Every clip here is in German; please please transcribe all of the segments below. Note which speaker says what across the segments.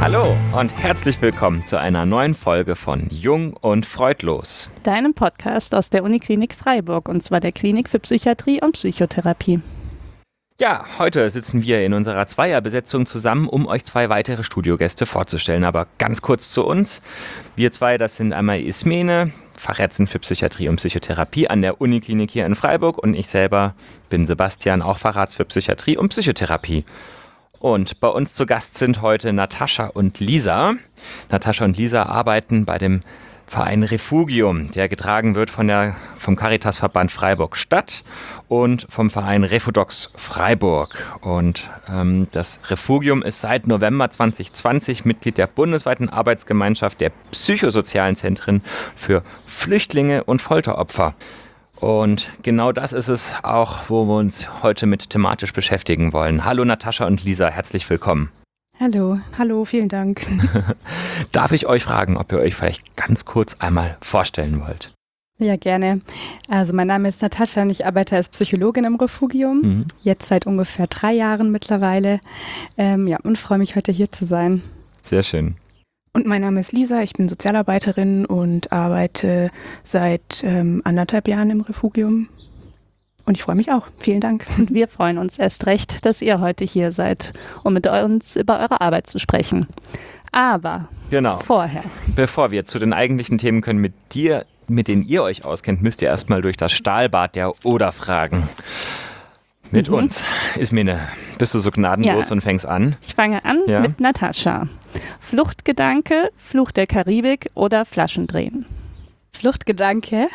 Speaker 1: Hallo und herzlich willkommen zu einer neuen Folge von Jung und Freudlos.
Speaker 2: Deinem Podcast aus der Uniklinik Freiburg, und zwar der Klinik für Psychiatrie und Psychotherapie.
Speaker 1: Ja, heute sitzen wir in unserer Zweierbesetzung zusammen, um euch zwei weitere Studiogäste vorzustellen. Aber ganz kurz zu uns. Wir zwei, das sind einmal Ismene, Fachärztin für Psychiatrie und Psychotherapie an der Uniklinik hier in Freiburg, und ich selber bin Sebastian, auch Facharzt für Psychiatrie und Psychotherapie. Und bei uns zu Gast sind heute Natascha und Lisa. Natascha und Lisa arbeiten bei dem Verein Refugium, der getragen wird vom Caritasverband Freiburg Stadt und vom Verein Refudox Freiburg. Und das Refugium ist seit November 2020 Mitglied der bundesweiten Arbeitsgemeinschaft der psychosozialen Zentren für Flüchtlinge und Folteropfer. Und genau das ist es auch, wo wir uns heute mit thematisch beschäftigen wollen. Hallo Natascha und Lisa, herzlich willkommen.
Speaker 3: Hallo, vielen Dank.
Speaker 1: Darf ich euch fragen, ob ihr euch vielleicht ganz kurz einmal vorstellen wollt?
Speaker 3: Ja, gerne. Also mein Name ist Natascha und ich arbeite als Psychologin im Refugium, jetzt seit ungefähr 3 Jahren mittlerweile. Und freue mich, heute hier zu sein.
Speaker 1: Sehr schön.
Speaker 4: Und mein Name ist Lisa, ich bin Sozialarbeiterin und arbeite seit 1,5 Jahren im Refugium. Und ich freue mich auch. Vielen Dank.
Speaker 2: Und wir freuen uns erst recht, dass ihr heute hier seid, um mit uns über eure Arbeit zu sprechen. Aber vorher.
Speaker 1: Bevor wir zu den eigentlichen Themen können, mit denen ihr euch auskennt, müsst ihr erstmal durch das Stahlbad der Oder fragen. Mit uns. Ismene, bist du so gnadenlos und fängst an?
Speaker 2: Ich fange an mit Natascha. Fluchtgedanke, Fluch der Karibik oder Flaschendrehen?
Speaker 3: Fluchtgedanke.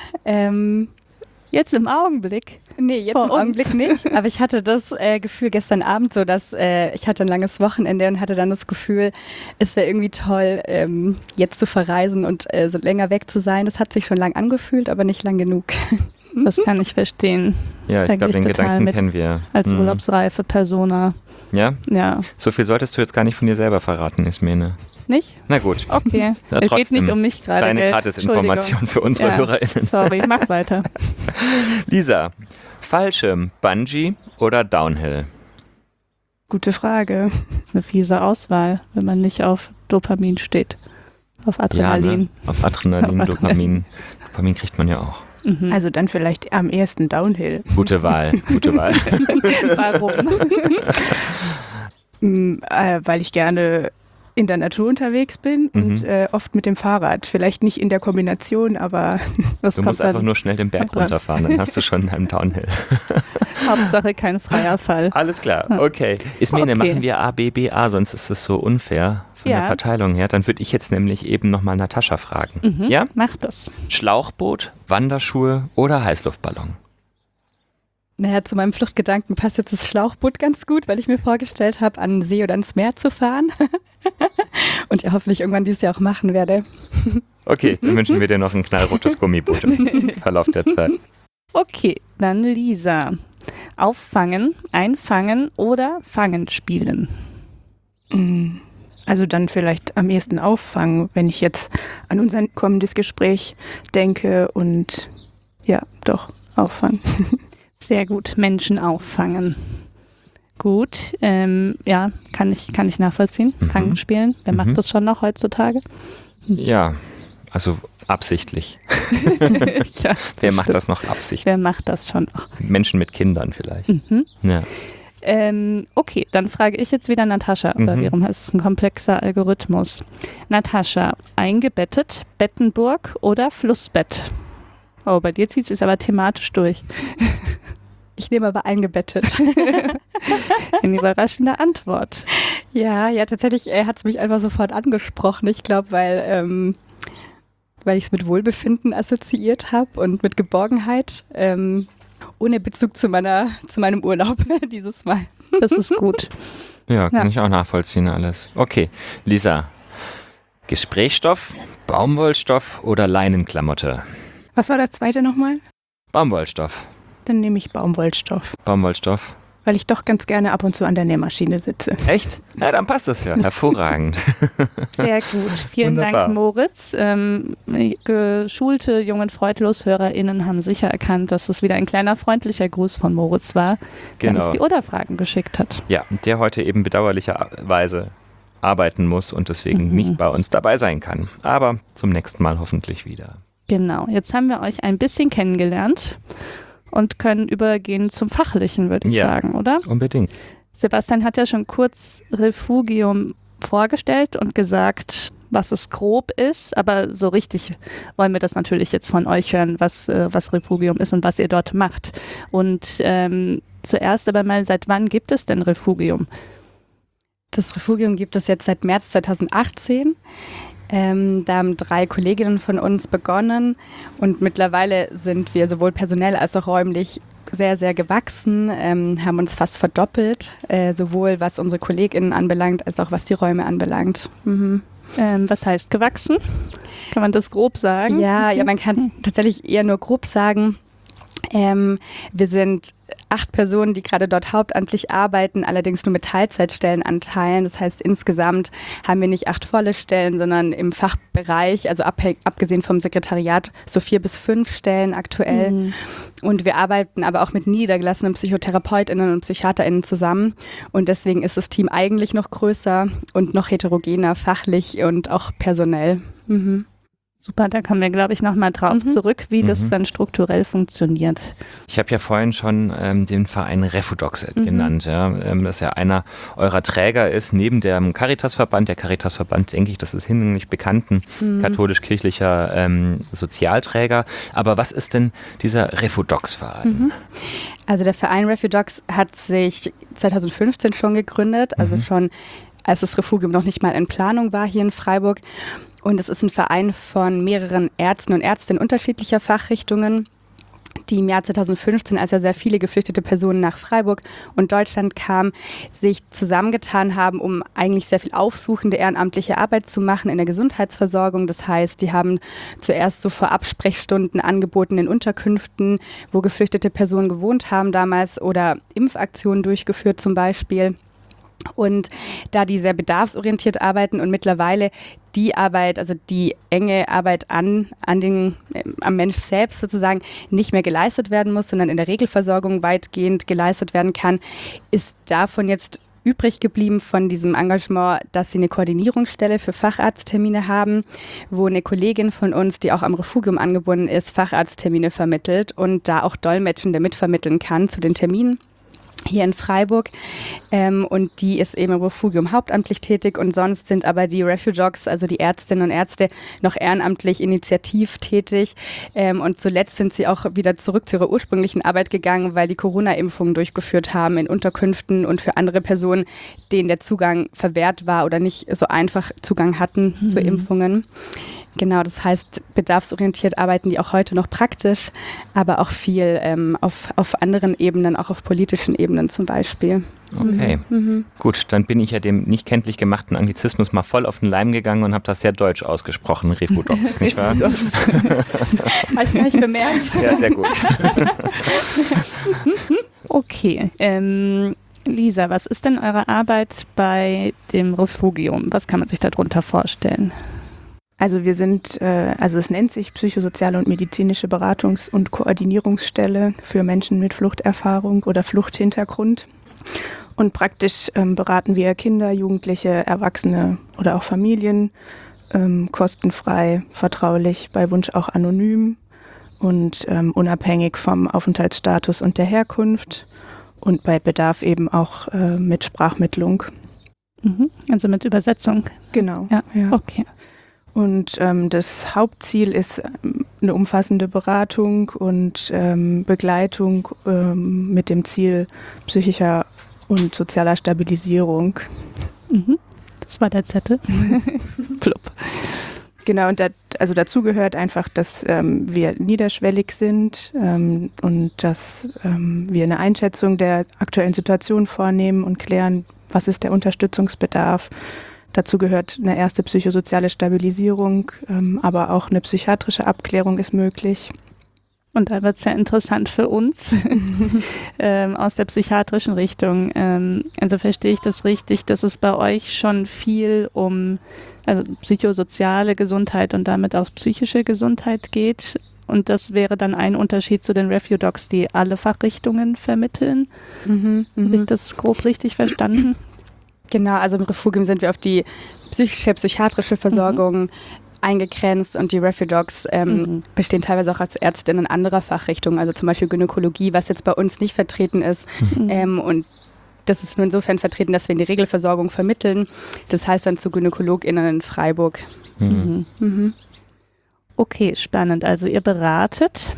Speaker 2: Jetzt im Augenblick?
Speaker 3: Nee, jetzt im Augenblick nicht. Aber ich hatte das Gefühl gestern Abend so, dass ich hatte ein langes Wochenende und hatte dann das Gefühl, es wäre irgendwie toll, jetzt zu verreisen und so länger weg zu sein. Das hat sich schon lang angefühlt, aber nicht lang genug.
Speaker 2: Das kann ich verstehen.
Speaker 1: Ja, ich glaube, den Gedanken kennen wir.
Speaker 2: Als urlaubsreife Persona.
Speaker 1: Ja?
Speaker 2: Ja.
Speaker 1: So viel solltest du jetzt gar nicht von dir selber verraten, Ismene.
Speaker 2: Nicht?
Speaker 1: Na gut.
Speaker 2: Okay. Es geht nicht um mich gerade.
Speaker 1: Kleine Gratisinformation für unsere HörerInnen.
Speaker 2: Sorry, mach weiter.
Speaker 1: Lisa, Fallschirm, Bungee oder Downhill?
Speaker 4: Gute Frage.
Speaker 2: Das ist eine fiese Auswahl, wenn man nicht auf Dopamin steht. Auf Adrenalin.
Speaker 1: Ja, ne? Auf Adrenalin, Dopamin. Dopamin kriegt man ja auch.
Speaker 4: Also dann vielleicht am ehesten Downhill.
Speaker 1: Gute Wahl.
Speaker 2: Warum?
Speaker 4: Weil ich gerne in der Natur unterwegs bin und oft mit dem Fahrrad. Vielleicht nicht in der Kombination, aber...
Speaker 1: Du musst einfach nur schnell den Berg runterfahren, dann hast du schon einen Downhill.
Speaker 2: Hauptsache kein freier Fall.
Speaker 1: Alles klar, okay. Ismene, machen wir A, B, B, A, sonst ist es so unfair von der Verteilung her. Dann würde ich jetzt nämlich eben nochmal Natascha fragen. Ja?
Speaker 2: Mach das.
Speaker 1: Schlauchboot, Wanderschuhe oder Heißluftballon?
Speaker 3: Naja, zu meinem Fluchtgedanken passt jetzt das Schlauchboot ganz gut, weil ich mir vorgestellt habe, an den See oder ans Meer zu fahren. Und ja, hoffentlich irgendwann dieses Jahr auch machen werde.
Speaker 1: Okay, dann wünschen wir dir noch ein knallrotes Gummiboot im Verlauf der Zeit.
Speaker 2: Okay, dann Lisa. Auffangen, einfangen oder fangen spielen?
Speaker 4: Also dann vielleicht am ehesten auffangen, wenn ich jetzt an unser kommendes Gespräch denke, und ja, doch, auffangen.
Speaker 2: Sehr gut, Menschen auffangen. Gut, kann ich nachvollziehen. Fangen spielen, wer macht das schon noch heutzutage?
Speaker 1: Ja, also absichtlich.
Speaker 2: Ja,
Speaker 1: wer macht das noch absichtlich?
Speaker 2: Wer macht das schon noch?
Speaker 1: Menschen mit Kindern vielleicht. Ja.
Speaker 2: Okay, dann frage ich jetzt wieder Natascha, oder warum heißt es ein komplexer Algorithmus? Natascha, eingebettet, Bettenburg oder Flussbett? Oh, bei dir zieht es aber thematisch durch.
Speaker 3: Ich nehme aber eingebettet.
Speaker 2: Eine überraschende Antwort.
Speaker 3: Ja, tatsächlich hat es mich einfach sofort angesprochen. Ich glaube, weil ich es mit Wohlbefinden assoziiert habe und mit Geborgenheit, ohne Bezug zu meinem Urlaub dieses Mal.
Speaker 2: Das ist gut.
Speaker 1: Ja, kann ich auch nachvollziehen alles. Okay, Lisa, Gesprächsstoff, Baumwollstoff oder Leinenklamotte?
Speaker 4: Was war das zweite nochmal?
Speaker 1: Baumwollstoff.
Speaker 4: Dann nehme ich Baumwollstoff.
Speaker 1: Baumwollstoff.
Speaker 4: Weil ich doch ganz gerne ab und zu an der Nähmaschine sitze.
Speaker 1: Echt? Ja, dann passt das ja. Hervorragend.
Speaker 2: Sehr gut. Vielen
Speaker 1: Wunderbar.
Speaker 2: Dank, Moritz. Geschulte Jung- und Freudlos-HörerInnen haben sicher erkannt, dass es wieder ein kleiner freundlicher Gruß von Moritz war, der uns die Oder-Fragen geschickt hat.
Speaker 1: Ja, der heute eben bedauerlicherweise arbeiten muss und deswegen nicht bei uns dabei sein kann. Aber zum nächsten Mal hoffentlich wieder.
Speaker 2: Genau, jetzt haben wir euch ein bisschen kennengelernt und können übergehen zum Fachlichen, würde ich sagen, oder?
Speaker 1: Unbedingt.
Speaker 2: Sebastian hat ja schon kurz Refugium vorgestellt und gesagt, was es grob ist, aber so richtig wollen wir das natürlich jetzt von euch hören, was Refugium ist und was ihr dort macht. Und zuerst aber mal, seit wann gibt es denn Refugium?
Speaker 3: Das Refugium gibt es jetzt seit März 2018. Da haben 3 Kolleginnen von uns begonnen und mittlerweile sind wir sowohl personell als auch räumlich sehr, sehr gewachsen, haben uns fast verdoppelt, sowohl was unsere KollegInnen anbelangt, als auch was die Räume anbelangt. Mhm.
Speaker 2: Was heißt gewachsen? Kann man das grob sagen?
Speaker 3: Ja, man kann tatsächlich eher nur grob sagen. Wir sind 8 Personen, die gerade dort hauptamtlich arbeiten, allerdings nur mit Teilzeitstellenanteilen. Das heißt, insgesamt haben wir nicht 8 volle Stellen, sondern im Fachbereich, also abgesehen vom Sekretariat, so 4 bis 5 Stellen aktuell. Mhm. Und wir arbeiten aber auch mit niedergelassenen PsychotherapeutInnen und PsychiaterInnen zusammen. Und deswegen ist das Team eigentlich noch größer und noch heterogener, fachlich und auch personell. Mhm.
Speaker 2: Super, da kommen wir, glaube ich, nochmal drauf zurück, wie das dann strukturell funktioniert.
Speaker 1: Ich habe ja vorhin schon den Verein Refudox genannt. Ja, dass ja einer eurer Träger ist, neben dem Caritasverband. Der Caritasverband, denke ich, das ist hinlänglich bekannten katholisch-kirchlicher Sozialträger. Aber was ist denn dieser Refudox-Verein?
Speaker 3: Also der Verein Refudox hat sich 2015 schon gegründet, also schon als das Refugium noch nicht mal in Planung war hier in Freiburg. Und es ist ein Verein von mehreren Ärzten und Ärztinnen unterschiedlicher Fachrichtungen, die im Jahr 2015, als ja sehr viele geflüchtete Personen nach Freiburg und Deutschland kamen, sich zusammengetan haben, um eigentlich sehr viel aufsuchende ehrenamtliche Arbeit zu machen in der Gesundheitsversorgung. Das heißt, die haben zuerst so Vorab-Sprechstunden angeboten in Unterkünften, wo geflüchtete Personen gewohnt haben damals, oder Impfaktionen durchgeführt zum Beispiel. Und da die sehr bedarfsorientiert arbeiten und mittlerweile die Arbeit, also die enge Arbeit am Mensch selbst sozusagen nicht mehr geleistet werden muss, sondern in der Regelversorgung weitgehend geleistet werden kann, ist davon jetzt übrig geblieben von diesem Engagement, dass sie eine Koordinierungsstelle für Facharzttermine haben, wo eine Kollegin von uns, die auch am Refugium angebunden ist, Facharzttermine vermittelt und da auch Dolmetschende mitvermitteln kann zu den Terminen hier in Freiburg, und die ist eben im Refugium hauptamtlich tätig, und sonst sind aber die Refudocs, also die Ärztinnen und Ärzte, noch ehrenamtlich initiativ tätig, und zuletzt sind sie auch wieder zurück zu ihrer ursprünglichen Arbeit gegangen, weil die Corona-Impfungen durchgeführt haben in Unterkünften und für andere Personen, denen der Zugang verwehrt war oder nicht so einfach Zugang hatten zu Impfungen. Genau, das heißt, bedarfsorientiert arbeiten die auch heute noch praktisch, aber auch viel auf anderen Ebenen, auch auf politischen Ebenen zum Beispiel.
Speaker 1: Okay, gut, dann bin ich ja dem nicht kenntlich gemachten Anglizismus mal voll auf den Leim gegangen und habe das sehr deutsch ausgesprochen, Refudox, nicht wahr?
Speaker 3: Habe ich bemerkt.
Speaker 1: Ja, sehr gut.
Speaker 2: Okay, Lisa, was ist denn eure Arbeit bei dem Refugium? Was kann man sich darunter vorstellen?
Speaker 4: Also wir sind, es nennt sich Psychosoziale und medizinische Beratungs- und Koordinierungsstelle für Menschen mit Fluchterfahrung oder Fluchthintergrund. Und praktisch beraten wir Kinder, Jugendliche, Erwachsene oder auch Familien kostenfrei, vertraulich, bei Wunsch auch anonym und unabhängig vom Aufenthaltsstatus und der Herkunft und bei Bedarf eben auch mit Sprachmittlung.
Speaker 2: Also mit Übersetzung?
Speaker 4: Genau.
Speaker 2: Ja. Okay.
Speaker 4: Und das Hauptziel ist eine umfassende Beratung und Begleitung mit dem Ziel psychischer und sozialer Stabilisierung.
Speaker 2: Das war der Zettel. Plupp.
Speaker 4: Genau, und dazu gehört einfach, dass wir niederschwellig sind und dass wir eine Einschätzung der aktuellen Situation vornehmen und klären, was ist der Unterstützungsbedarf. Dazu gehört eine erste psychosoziale Stabilisierung, aber auch eine psychiatrische Abklärung ist möglich.
Speaker 2: Und da wird es ja interessant für uns aus der psychiatrischen Richtung. Also verstehe ich das richtig, dass es bei euch schon viel um psychosoziale Gesundheit und damit auch psychische Gesundheit geht. Und das wäre dann ein Unterschied zu den Refudocs, die alle Fachrichtungen vermitteln. Habe ich das grob richtig verstanden?
Speaker 3: Genau, also im Refugium sind wir auf die psychiatrische Versorgung eingegrenzt und die Refudocs bestehen teilweise auch als Ärztinnen anderer Fachrichtungen, also zum Beispiel Gynäkologie, was jetzt bei uns nicht vertreten ist. Und das ist nur insofern vertreten, dass wir in die Regelversorgung vermitteln. Das heißt dann zu GynäkologInnen in Freiburg.
Speaker 2: Okay, spannend. Also ihr beratet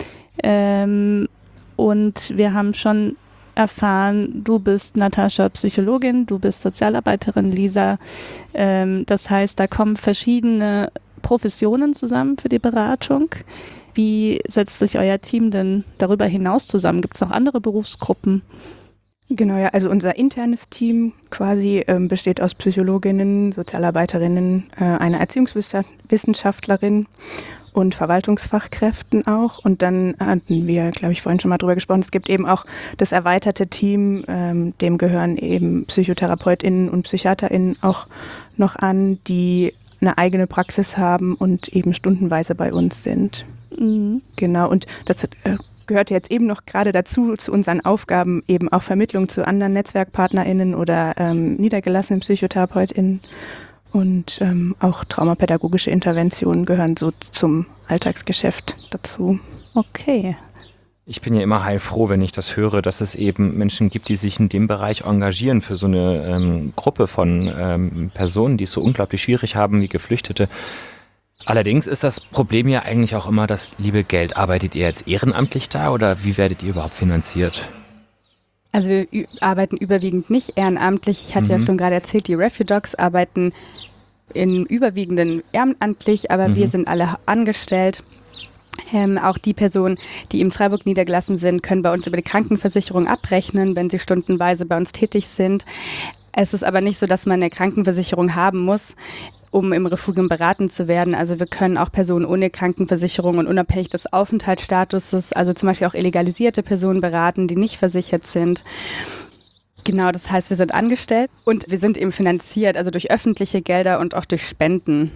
Speaker 2: und wir haben schon erfahren, du bist Natascha Psychologin, du bist Sozialarbeiterin, Lisa. Das heißt, da kommen verschiedene Professionen zusammen für die Beratung. Wie setzt sich euer Team denn darüber hinaus zusammen? Gibt es noch andere Berufsgruppen?
Speaker 4: Genau, ja, also unser internes Team quasi besteht aus Psychologinnen, Sozialarbeiterinnen, einer Erziehungswissenschaftlerin und Verwaltungsfachkräften auch. Und dann hatten wir, glaube ich, vorhin schon mal drüber gesprochen, es gibt eben auch das erweiterte Team, dem gehören eben PsychotherapeutInnen und PsychiaterInnen auch noch an, die eine eigene Praxis haben und eben stundenweise bei uns sind. Genau, und das gehört jetzt eben noch gerade dazu, zu unseren Aufgaben, eben auch Vermittlung zu anderen NetzwerkpartnerInnen oder niedergelassenen PsychotherapeutInnen. Und auch traumapädagogische Interventionen gehören so zum Alltagsgeschäft dazu.
Speaker 2: Okay.
Speaker 1: Ich bin ja immer heilfroh, wenn ich das höre, dass es eben Menschen gibt, die sich in dem Bereich engagieren für so eine Gruppe von Personen, die es so unglaublich schwierig haben wie Geflüchtete. Allerdings ist das Problem ja eigentlich auch immer das liebe Geld. Arbeitet ihr jetzt ehrenamtlich da oder wie werdet ihr überhaupt finanziert?
Speaker 3: Also wir arbeiten überwiegend nicht ehrenamtlich. Ich hatte ja schon gerade erzählt, die Refudocs arbeiten im Überwiegenden ehrenamtlich, aber wir sind alle angestellt. Auch die Personen, die in Freiburg niedergelassen sind, können bei uns über die Krankenversicherung abrechnen, wenn sie stundenweise bei uns tätig sind. Es ist aber nicht so, dass man eine Krankenversicherung haben muss, um im Refugium beraten zu werden. Also wir können auch Personen ohne Krankenversicherung und unabhängig des Aufenthaltsstatuses, also zum Beispiel auch illegalisierte Personen beraten, die nicht versichert sind. Genau, das heißt, wir sind angestellt und wir sind eben finanziert, also durch öffentliche Gelder und auch durch Spenden.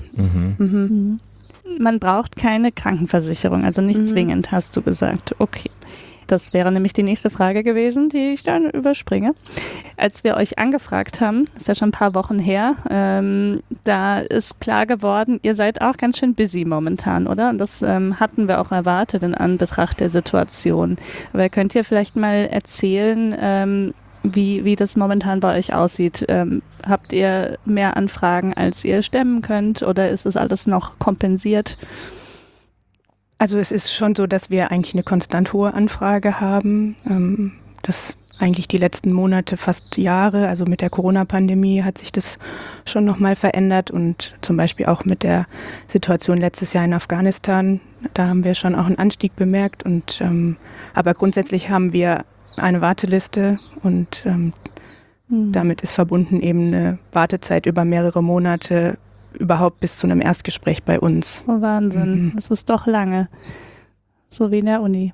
Speaker 2: Man braucht keine Krankenversicherung, also nicht zwingend, hast du gesagt. Okay. Das wäre nämlich die nächste Frage gewesen, die ich dann überspringe. Als wir euch angefragt haben, ist ja schon ein paar Wochen her, da ist klar geworden, ihr seid auch ganz schön busy momentan, oder? Und das hatten wir auch erwartet in Anbetracht der Situation. Aber könnt ihr vielleicht mal erzählen, wie das momentan bei euch aussieht? Habt ihr mehr Anfragen, als ihr stemmen könnt, oder ist das alles noch kompensiert?
Speaker 4: Also es ist schon so, dass wir eigentlich eine konstant hohe Anfrage haben. Das eigentlich die letzten Monate, fast Jahre, also mit der Corona-Pandemie hat sich das schon nochmal verändert und zum Beispiel auch mit der Situation letztes Jahr in Afghanistan, da haben wir schon auch einen Anstieg bemerkt. Und aber grundsätzlich haben wir eine Warteliste und damit ist verbunden eben eine Wartezeit über mehrere Monate, überhaupt bis zu einem Erstgespräch bei uns.
Speaker 2: Oh, Wahnsinn, das ist doch lange. So wie in der Uni.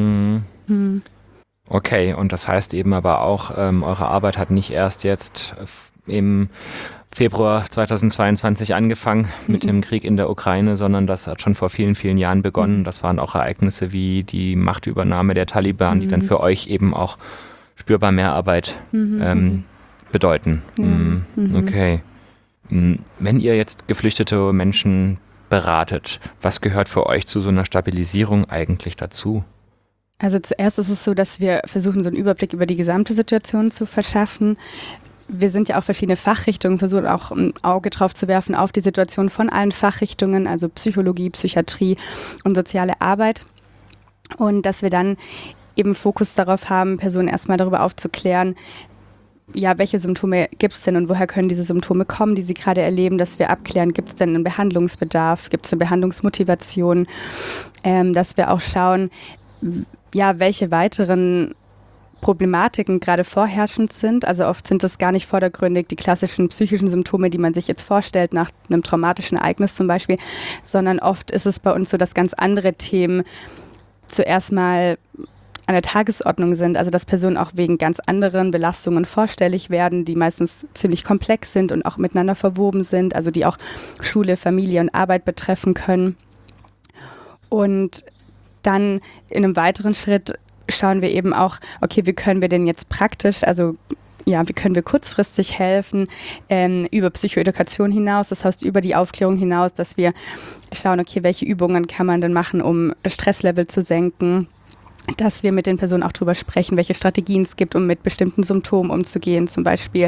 Speaker 1: Okay, und das heißt eben aber auch, eure Arbeit hat nicht erst jetzt im Februar 2022 angefangen mit dem Krieg in der Ukraine, sondern das hat schon vor vielen, vielen Jahren begonnen. Das waren auch Ereignisse wie die Machtübernahme der Taliban, die dann für euch eben auch spürbar mehr Arbeit bedeuten. Okay. Wenn ihr jetzt geflüchtete Menschen beratet, was gehört für euch zu so einer Stabilisierung eigentlich dazu?
Speaker 3: Also zuerst ist es so, dass wir versuchen, so einen Überblick über die gesamte Situation zu verschaffen. Wir sind ja auch verschiedene Fachrichtungen, versuchen auch ein Auge drauf zu werfen auf die Situation von allen Fachrichtungen, also Psychologie, Psychiatrie und soziale Arbeit. Und dass wir dann eben Fokus darauf haben, Personen erstmal darüber aufzuklären, ja, welche Symptome gibt es denn und woher können diese Symptome kommen, die sie gerade erleben, dass wir abklären, gibt es denn einen Behandlungsbedarf, gibt es eine Behandlungsmotivation, dass wir auch schauen, ja, welche weiteren Problematiken gerade vorherrschend sind. Also oft sind das gar nicht vordergründig die klassischen psychischen Symptome, die man sich jetzt vorstellt, nach einem traumatischen Ereignis zum Beispiel, sondern oft ist es bei uns so, dass ganz andere Themen zuerst mal an der Tagesordnung sind, also dass Personen auch wegen ganz anderen Belastungen vorstellig werden, die meistens ziemlich komplex sind und auch miteinander verwoben sind, also die auch Schule, Familie und Arbeit betreffen können. Und dann in einem weiteren Schritt schauen wir eben auch, okay, wie können wir denn jetzt praktisch, also wie können wir kurzfristig helfen, über Psychoedukation hinaus, das heißt über die Aufklärung hinaus, dass wir schauen, okay, welche Übungen kann man denn machen, um das Stresslevel zu senken, dass wir mit den Personen auch darüber sprechen, welche Strategien es gibt, um mit bestimmten Symptomen umzugehen, zum Beispiel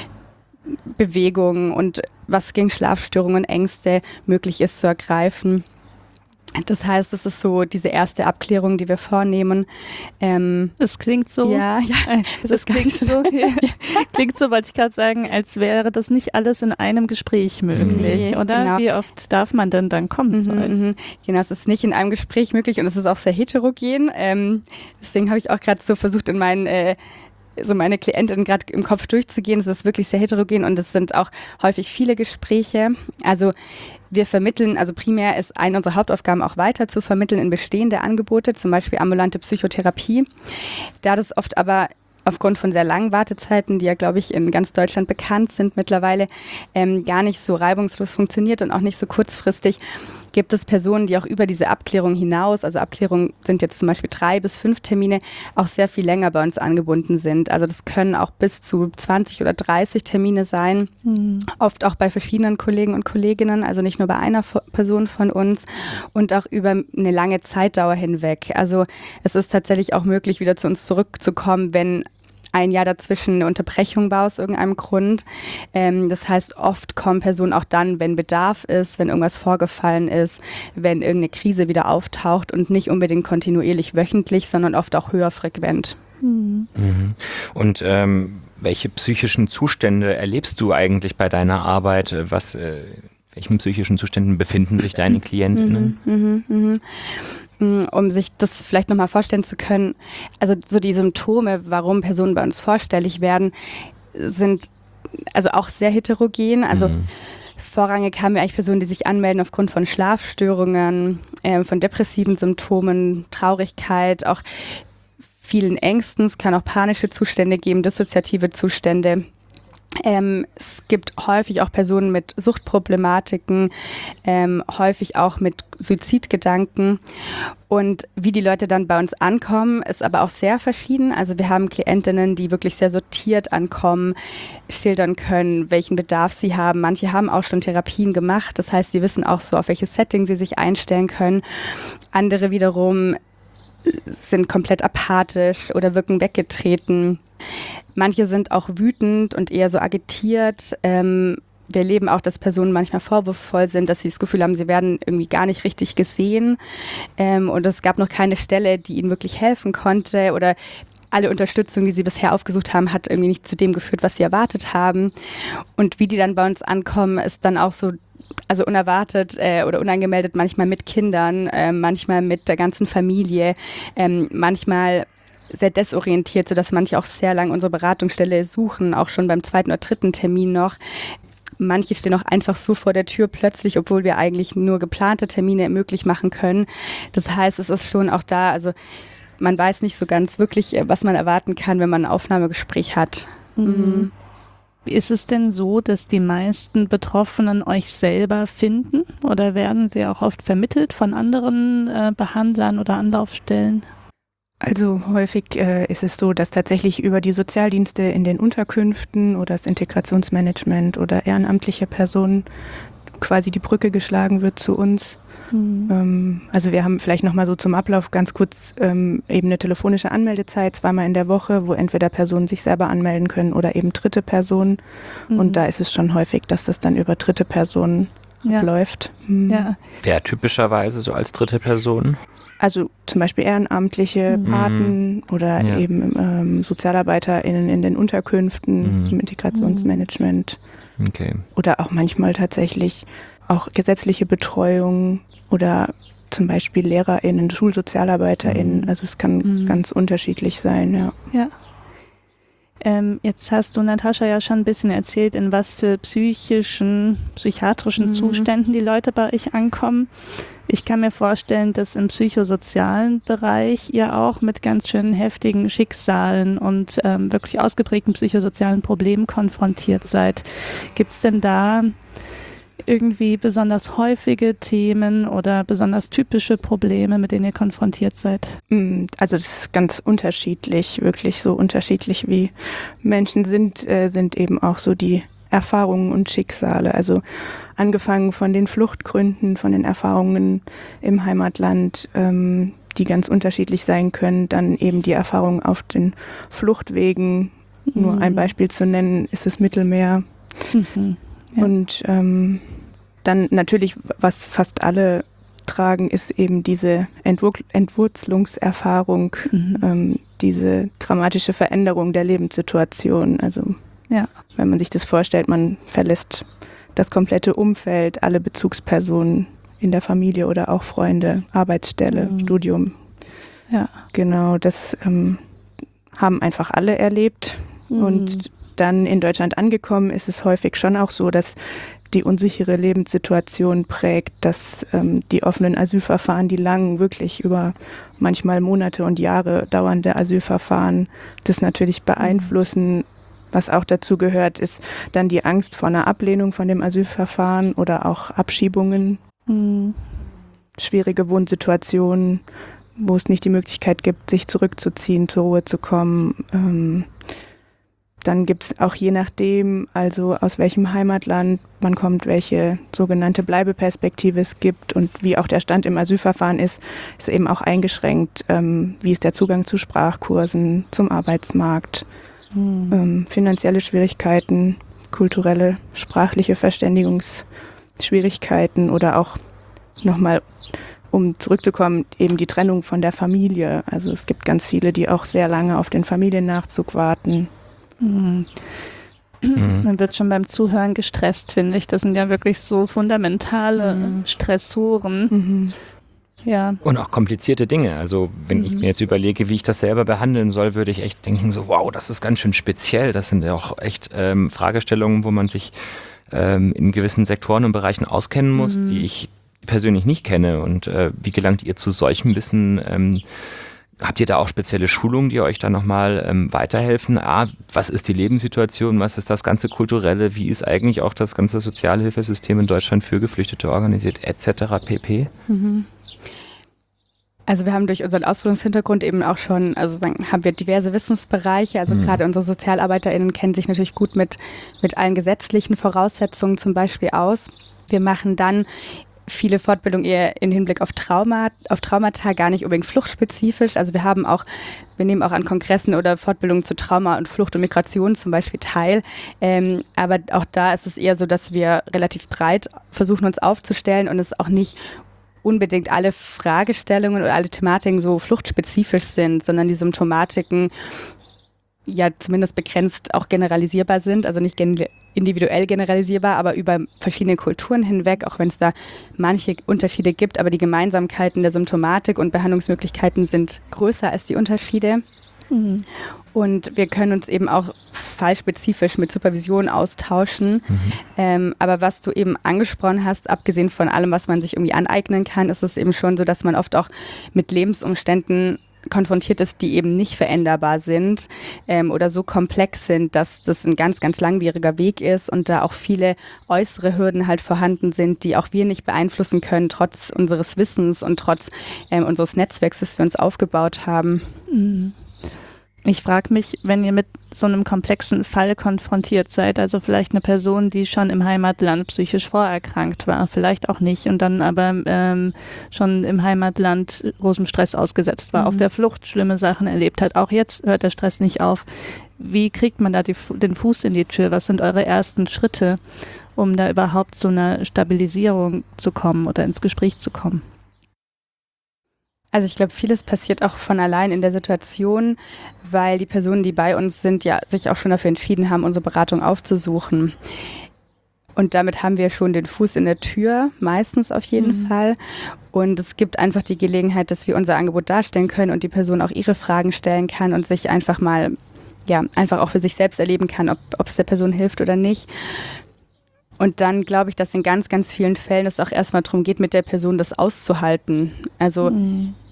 Speaker 3: Bewegung und was gegen Schlafstörungen, Ängste möglich ist zu ergreifen. Das heißt, es ist so diese erste Abklärung, die wir vornehmen.
Speaker 2: Es klingt so.
Speaker 3: Ja,
Speaker 2: das klingt so. Klingt so, wollte ich gerade sagen, als wäre das nicht alles in einem Gespräch möglich,
Speaker 3: Nee,
Speaker 2: oder?
Speaker 3: genau.
Speaker 2: Wie oft darf man denn dann kommen zu euch?
Speaker 3: Genau, es ist nicht in einem Gespräch möglich und es ist auch sehr heterogen. Deswegen habe ich auch gerade so versucht, in meine Klientinnen gerade im Kopf durchzugehen. Es ist wirklich sehr heterogen und es sind auch häufig viele Gespräche. Also wir vermitteln, also primär ist eine unserer Hauptaufgaben auch weiter zu vermitteln in bestehende Angebote, zum Beispiel ambulante Psychotherapie. Da das oft aber aufgrund von sehr langen Wartezeiten, die ja, glaube ich, in ganz Deutschland bekannt sind mittlerweile, gar nicht so reibungslos funktioniert und auch nicht so kurzfristig, gibt es Personen, die auch über diese Abklärung hinaus, also Abklärungen sind jetzt zum Beispiel 3 bis 5 Termine, auch sehr viel länger bei uns angebunden sind. Also das können auch bis zu 20 oder 30 Termine sein, oft auch bei verschiedenen Kollegen und Kolleginnen, also nicht nur bei einer Person von uns und auch über eine lange Zeitdauer hinweg. Also es ist tatsächlich auch möglich, wieder zu uns zurückzukommen, wenn ein Jahr dazwischen eine Unterbrechung war aus irgendeinem Grund. Das heißt, oft kommen Personen auch dann, wenn Bedarf ist, wenn irgendwas vorgefallen ist, wenn irgendeine Krise wieder auftaucht und nicht unbedingt kontinuierlich wöchentlich, sondern oft auch höher frequent.
Speaker 1: Und welche psychischen Zustände erlebst du eigentlich bei deiner Arbeit? Welchen psychischen Zuständen befinden sich deine Klientinnen?
Speaker 3: Um sich das vielleicht nochmal vorstellen zu können, also so die Symptome, warum Personen bei uns vorstellig werden, sind also auch sehr heterogen. Also vorrangig haben wir eigentlich Personen, die sich anmelden aufgrund von Schlafstörungen, von depressiven Symptomen, Traurigkeit, auch vielen Ängsten. Es kann auch panische Zustände geben, dissoziative Zustände. Es gibt häufig auch Personen mit Suchtproblematiken, häufig auch mit Suizidgedanken. Und wie die Leute dann bei uns ankommen, ist aber auch sehr verschieden. Also wir haben Klientinnen, die wirklich sehr sortiert ankommen, schildern können, welchen Bedarf sie haben. Manche haben auch schon Therapien gemacht. Das heißt, sie wissen auch so, auf welches Setting sie sich einstellen können. Andere wiederum sind komplett apathisch oder wirken weggetreten. Manche sind auch wütend und eher so agitiert. Wir erleben auch, dass Personen manchmal vorwurfsvoll sind, dass sie das Gefühl haben, sie werden irgendwie gar nicht richtig gesehen. Und es gab noch keine Stelle, die ihnen wirklich helfen konnte oder alle Unterstützung, die sie bisher aufgesucht haben, hat irgendwie nicht zu dem geführt, was sie erwartet haben. Und wie die dann bei uns ankommen, ist dann auch so, also unerwartet oder unangemeldet, manchmal mit Kindern, manchmal mit der ganzen Familie, manchmal sehr desorientiert, sodass manche auch sehr lang unsere Beratungsstelle suchen, auch schon beim 2. oder 3. Termin noch. Manche stehen auch einfach so vor der Tür plötzlich, obwohl wir eigentlich nur geplante Termine möglich machen können. Das heißt, es ist schon auch da, also man weiß nicht so ganz wirklich, was man erwarten kann, wenn man ein Aufnahmegespräch hat.
Speaker 2: Ist es denn so, dass die meisten Betroffenen euch selber finden oder werden sie auch oft vermittelt von anderen Behandlern oder Anlaufstellen?
Speaker 4: Also häufig ist es so, dass tatsächlich über die Sozialdienste in den Unterkünften oder das Integrationsmanagement oder ehrenamtliche Personen quasi die Brücke geschlagen wird zu uns. Also wir haben vielleicht nochmal so zum Ablauf ganz kurz eben eine telefonische Anmeldezeit, 2-mal in der Woche, wo entweder Personen sich selber anmelden können oder eben dritte Personen. Und da ist es schon häufig, dass das dann über dritte Personen läuft.
Speaker 2: Ja.
Speaker 1: Wer typischerweise so als dritte Person?
Speaker 4: Also zum Beispiel ehrenamtliche Paten oder eben SozialarbeiterInnen in den Unterkünften, im Integrationsmanagement.
Speaker 1: Okay.
Speaker 4: Oder auch manchmal tatsächlich auch gesetzliche Betreuung oder zum Beispiel LehrerInnen, SchulsozialarbeiterInnen. Also es kann ganz unterschiedlich sein,
Speaker 2: Ja. Jetzt hast du, Natascha, ja schon ein bisschen erzählt, in was für psychiatrischen Zuständen die Leute bei euch ankommen. Ich kann mir vorstellen, dass im psychosozialen Bereich ihr auch mit ganz schön heftigen Schicksalen und wirklich ausgeprägten psychosozialen Problemen konfrontiert seid. Gibt es denn da irgendwie besonders häufige Themen oder besonders typische Probleme, mit denen ihr konfrontiert seid?
Speaker 4: Also das ist ganz unterschiedlich, wirklich so unterschiedlich wie Menschen sind eben auch so die Erfahrungen und Schicksale. Also angefangen von den Fluchtgründen, von den Erfahrungen im Heimatland, die ganz unterschiedlich sein können, dann eben die Erfahrungen auf den Fluchtwegen. Nur ein Beispiel zu nennen, ist das Mittelmeer. Ja. Und dann natürlich, was fast alle tragen, ist eben diese Entwurzelungserfahrung, diese dramatische Veränderung der Lebenssituation. Also wenn man sich das vorstellt, man verlässt das komplette Umfeld, alle Bezugspersonen in der Familie oder auch Freunde, Arbeitsstelle, Studium. Ja. Genau, das haben einfach alle erlebt. Und dann in Deutschland angekommen ist es häufig schon auch so, dass die unsichere Lebenssituation prägt, dass die offenen Asylverfahren, die langen, wirklich über manchmal Monate und Jahre dauernde Asylverfahren, das natürlich beeinflussen. Was auch dazu gehört, ist dann die Angst vor einer Ablehnung von dem Asylverfahren oder auch Abschiebungen, schwierige Wohnsituationen, wo es nicht die Möglichkeit gibt, sich zurückzuziehen, zur Ruhe zu kommen. Dann gibt es auch je nachdem, also aus welchem Heimatland man kommt, welche sogenannte Bleibeperspektive es gibt und wie auch der Stand im Asylverfahren ist eben auch eingeschränkt. Wie ist der Zugang zu Sprachkursen, zum Arbeitsmarkt, finanzielle Schwierigkeiten, kulturelle, sprachliche Verständigungsschwierigkeiten oder auch nochmal, um zurückzukommen, eben die Trennung von der Familie. Also es gibt ganz viele, die auch sehr lange auf den Familiennachzug warten.
Speaker 2: Man wird schon beim Zuhören gestresst, finde ich. Das sind ja wirklich so fundamentale Stressoren. Ja.
Speaker 1: Und auch komplizierte Dinge. Also wenn ich mir jetzt überlege, wie ich das selber behandeln soll, würde ich echt denken, so wow, das ist ganz schön speziell. Das sind ja auch echt Fragestellungen, wo man sich in gewissen Sektoren und Bereichen auskennen muss, die ich persönlich nicht kenne. Und wie gelangt ihr zu solchem Wissen? Habt ihr da auch spezielle Schulungen, die euch da nochmal weiterhelfen? Was ist die Lebenssituation? Was ist das ganze Kulturelle? Wie ist eigentlich auch das ganze Sozialhilfesystem in Deutschland für Geflüchtete organisiert, etc. pp.?
Speaker 3: Also wir haben durch unseren Ausbildungshintergrund eben auch schon, haben wir diverse Wissensbereiche. Also gerade unsere SozialarbeiterInnen kennen sich natürlich gut mit allen gesetzlichen Voraussetzungen zum Beispiel aus. Wir machen dann viele Fortbildungen eher im Hinblick auf Traumata, gar nicht unbedingt fluchtspezifisch. Also wir nehmen auch an Kongressen oder Fortbildungen zu Trauma und Flucht und Migration zum Beispiel teil. Aber auch da ist es eher so, dass wir relativ breit versuchen, uns aufzustellen und es auch nicht unbedingt alle Fragestellungen oder alle Thematiken so fluchtspezifisch sind, sondern die Symptomatiken ja zumindest begrenzt auch generalisierbar sind, also nicht individuell generalisierbar, aber über verschiedene Kulturen hinweg, auch wenn es da manche Unterschiede gibt, aber die Gemeinsamkeiten der Symptomatik und Behandlungsmöglichkeiten sind größer als die Unterschiede. Und wir können uns eben auch fallspezifisch mit Supervision austauschen. Aber was du eben angesprochen hast, abgesehen von allem, was man sich irgendwie aneignen kann, ist es eben schon so, dass man oft auch mit Lebensumständen konfrontiert ist, die eben nicht veränderbar sind oder so komplex sind, dass das ein ganz, ganz langwieriger Weg ist und da auch viele äußere Hürden halt vorhanden sind, die auch wir nicht beeinflussen können, trotz unseres Wissens und trotz unseres Netzwerks, das wir uns aufgebaut haben.
Speaker 2: Ich frage mich, wenn ihr mit so einem komplexen Fall konfrontiert seid, also vielleicht eine Person, die schon im Heimatland psychisch vorerkrankt war, vielleicht auch nicht und dann aber schon im Heimatland großem Stress ausgesetzt war, auf der Flucht schlimme Sachen erlebt hat. Auch jetzt hört der Stress nicht auf. Wie kriegt man da den Fuß in die Tür? Was sind eure ersten Schritte, um da überhaupt zu einer Stabilisierung zu kommen oder ins Gespräch zu kommen?
Speaker 3: Also ich glaube, vieles passiert auch von allein in der Situation, weil die Personen, die bei uns sind, ja sich auch schon dafür entschieden haben, unsere Beratung aufzusuchen. Und damit haben wir schon den Fuß in der Tür, meistens auf jeden Fall. Und es gibt einfach die Gelegenheit, dass wir unser Angebot darstellen können und die Person auch ihre Fragen stellen kann und sich einfach mal, einfach auch für sich selbst erleben kann, ob es der Person hilft oder nicht. Und dann glaube ich, dass in ganz, ganz vielen Fällen es auch erstmal darum geht, mit der Person das auszuhalten. Also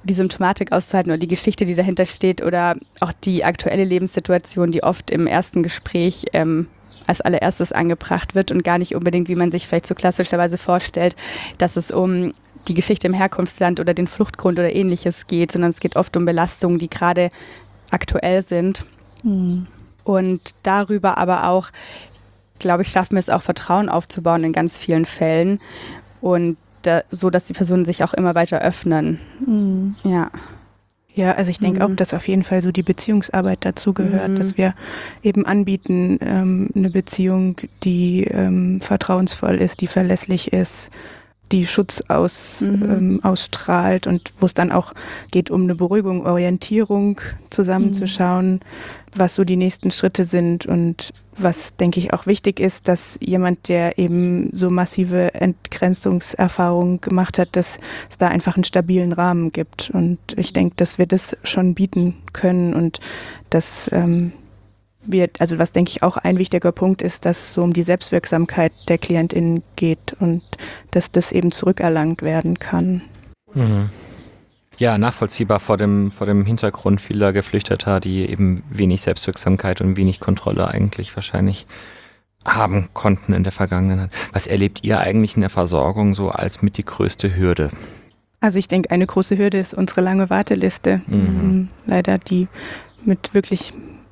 Speaker 3: die Symptomatik auszuhalten oder die Geschichte, die dahinter steht oder auch die aktuelle Lebenssituation, die oft im ersten Gespräch als allererstes angebracht wird und gar nicht unbedingt, wie man sich vielleicht so klassischerweise vorstellt, dass es um die Geschichte im Herkunftsland oder den Fluchtgrund oder Ähnliches geht, sondern es geht oft um Belastungen, die gerade aktuell sind. Und darüber aber auch, glaube ich, schaffen wir es auch, Vertrauen aufzubauen in ganz vielen Fällen und so, dass die Personen sich auch immer weiter öffnen. Ja.
Speaker 4: Ja, also ich denke auch, dass auf jeden Fall so die Beziehungsarbeit dazu gehört, dass wir eben anbieten, eine Beziehung, die vertrauensvoll ist, die verlässlich ist, die Schutz ausstrahlt und wo es dann auch geht um eine Beruhigung, Orientierung, zusammenzuschauen, was so die nächsten Schritte sind und was, denke ich, auch wichtig ist, dass jemand, der eben so massive Entgrenzungserfahrungen gemacht hat, dass es da einfach einen stabilen Rahmen gibt. Und ich denke, dass wir das schon bieten können und dass also was, denke ich, auch ein wichtiger Punkt ist, dass es so um die Selbstwirksamkeit der KlientInnen geht und dass das eben zurückerlangt werden kann.
Speaker 1: Ja, nachvollziehbar vor dem Hintergrund vieler Geflüchteter, die eben wenig Selbstwirksamkeit und wenig Kontrolle eigentlich wahrscheinlich haben konnten in der Vergangenheit. Was erlebt ihr eigentlich in der Versorgung so als mit die größte Hürde?
Speaker 4: Also ich denke, eine große Hürde ist unsere lange Warteliste. Leider die mit wirklich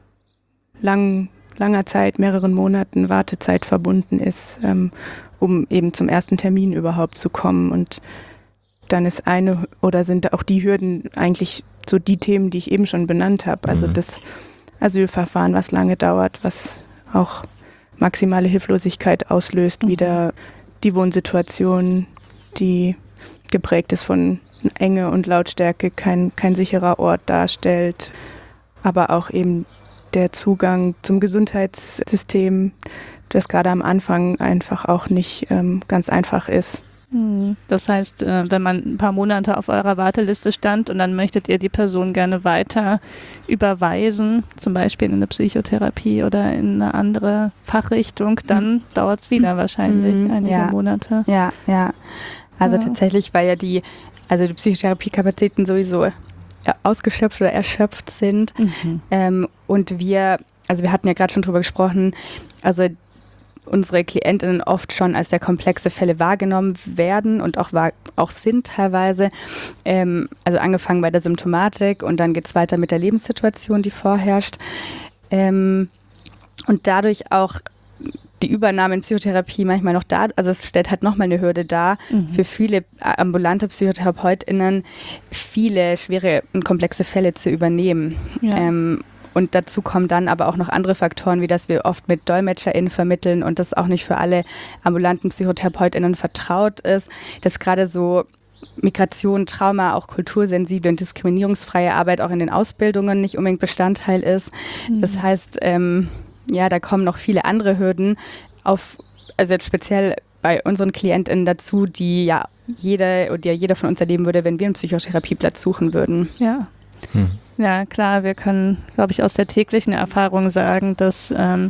Speaker 4: langer Zeit, mehreren Monaten Wartezeit verbunden ist, um eben zum ersten Termin überhaupt zu kommen. Und dann ist sind auch die Hürden eigentlich so die Themen, die ich eben schon benannt habe. Also das Asylverfahren, was lange dauert, was auch maximale Hilflosigkeit auslöst, wieder die Wohnsituation, die geprägt ist von Enge und Lautstärke, kein sicherer Ort darstellt, aber auch eben der Zugang zum Gesundheitssystem, das gerade am Anfang einfach auch nicht ganz einfach ist.
Speaker 2: Das heißt, wenn man ein paar Monate auf eurer Warteliste stand und dann möchtet ihr die Person gerne weiter überweisen, zum Beispiel in eine Psychotherapie oder in eine andere Fachrichtung, dann dauert es wieder wahrscheinlich einige Monate.
Speaker 3: Ja. Also tatsächlich, weil ja die Psychotherapiekapazitäten sowieso ausgeschöpft oder erschöpft sind. Und wir hatten ja gerade schon drüber gesprochen, also unsere KlientInnen oft schon als sehr komplexe Fälle wahrgenommen werden und auch sind teilweise. Also angefangen bei der Symptomatik und dann geht es weiter mit der Lebenssituation, die vorherrscht. Und dadurch auch die Übernahme in Psychotherapie manchmal noch da, also es stellt halt nochmal eine Hürde dar, für viele ambulante PsychotherapeutInnen viele schwere und komplexe Fälle zu übernehmen. Ja. Und dazu kommen dann aber auch noch andere Faktoren, wie dass wir oft mit DolmetscherInnen vermitteln und das auch nicht für alle ambulanten PsychotherapeutInnen vertraut ist, dass gerade so Migration, Trauma, auch kultursensible und diskriminierungsfreie Arbeit auch in den Ausbildungen nicht unbedingt Bestandteil ist. Das heißt, da kommen noch viele andere Hürden also jetzt speziell bei unseren KlientInnen dazu, die ja jeder von uns erleben würde, wenn wir einen Psychotherapieplatz suchen würden.
Speaker 2: Ja. Ja, klar, wir können, glaube ich, aus der täglichen Erfahrung sagen, dass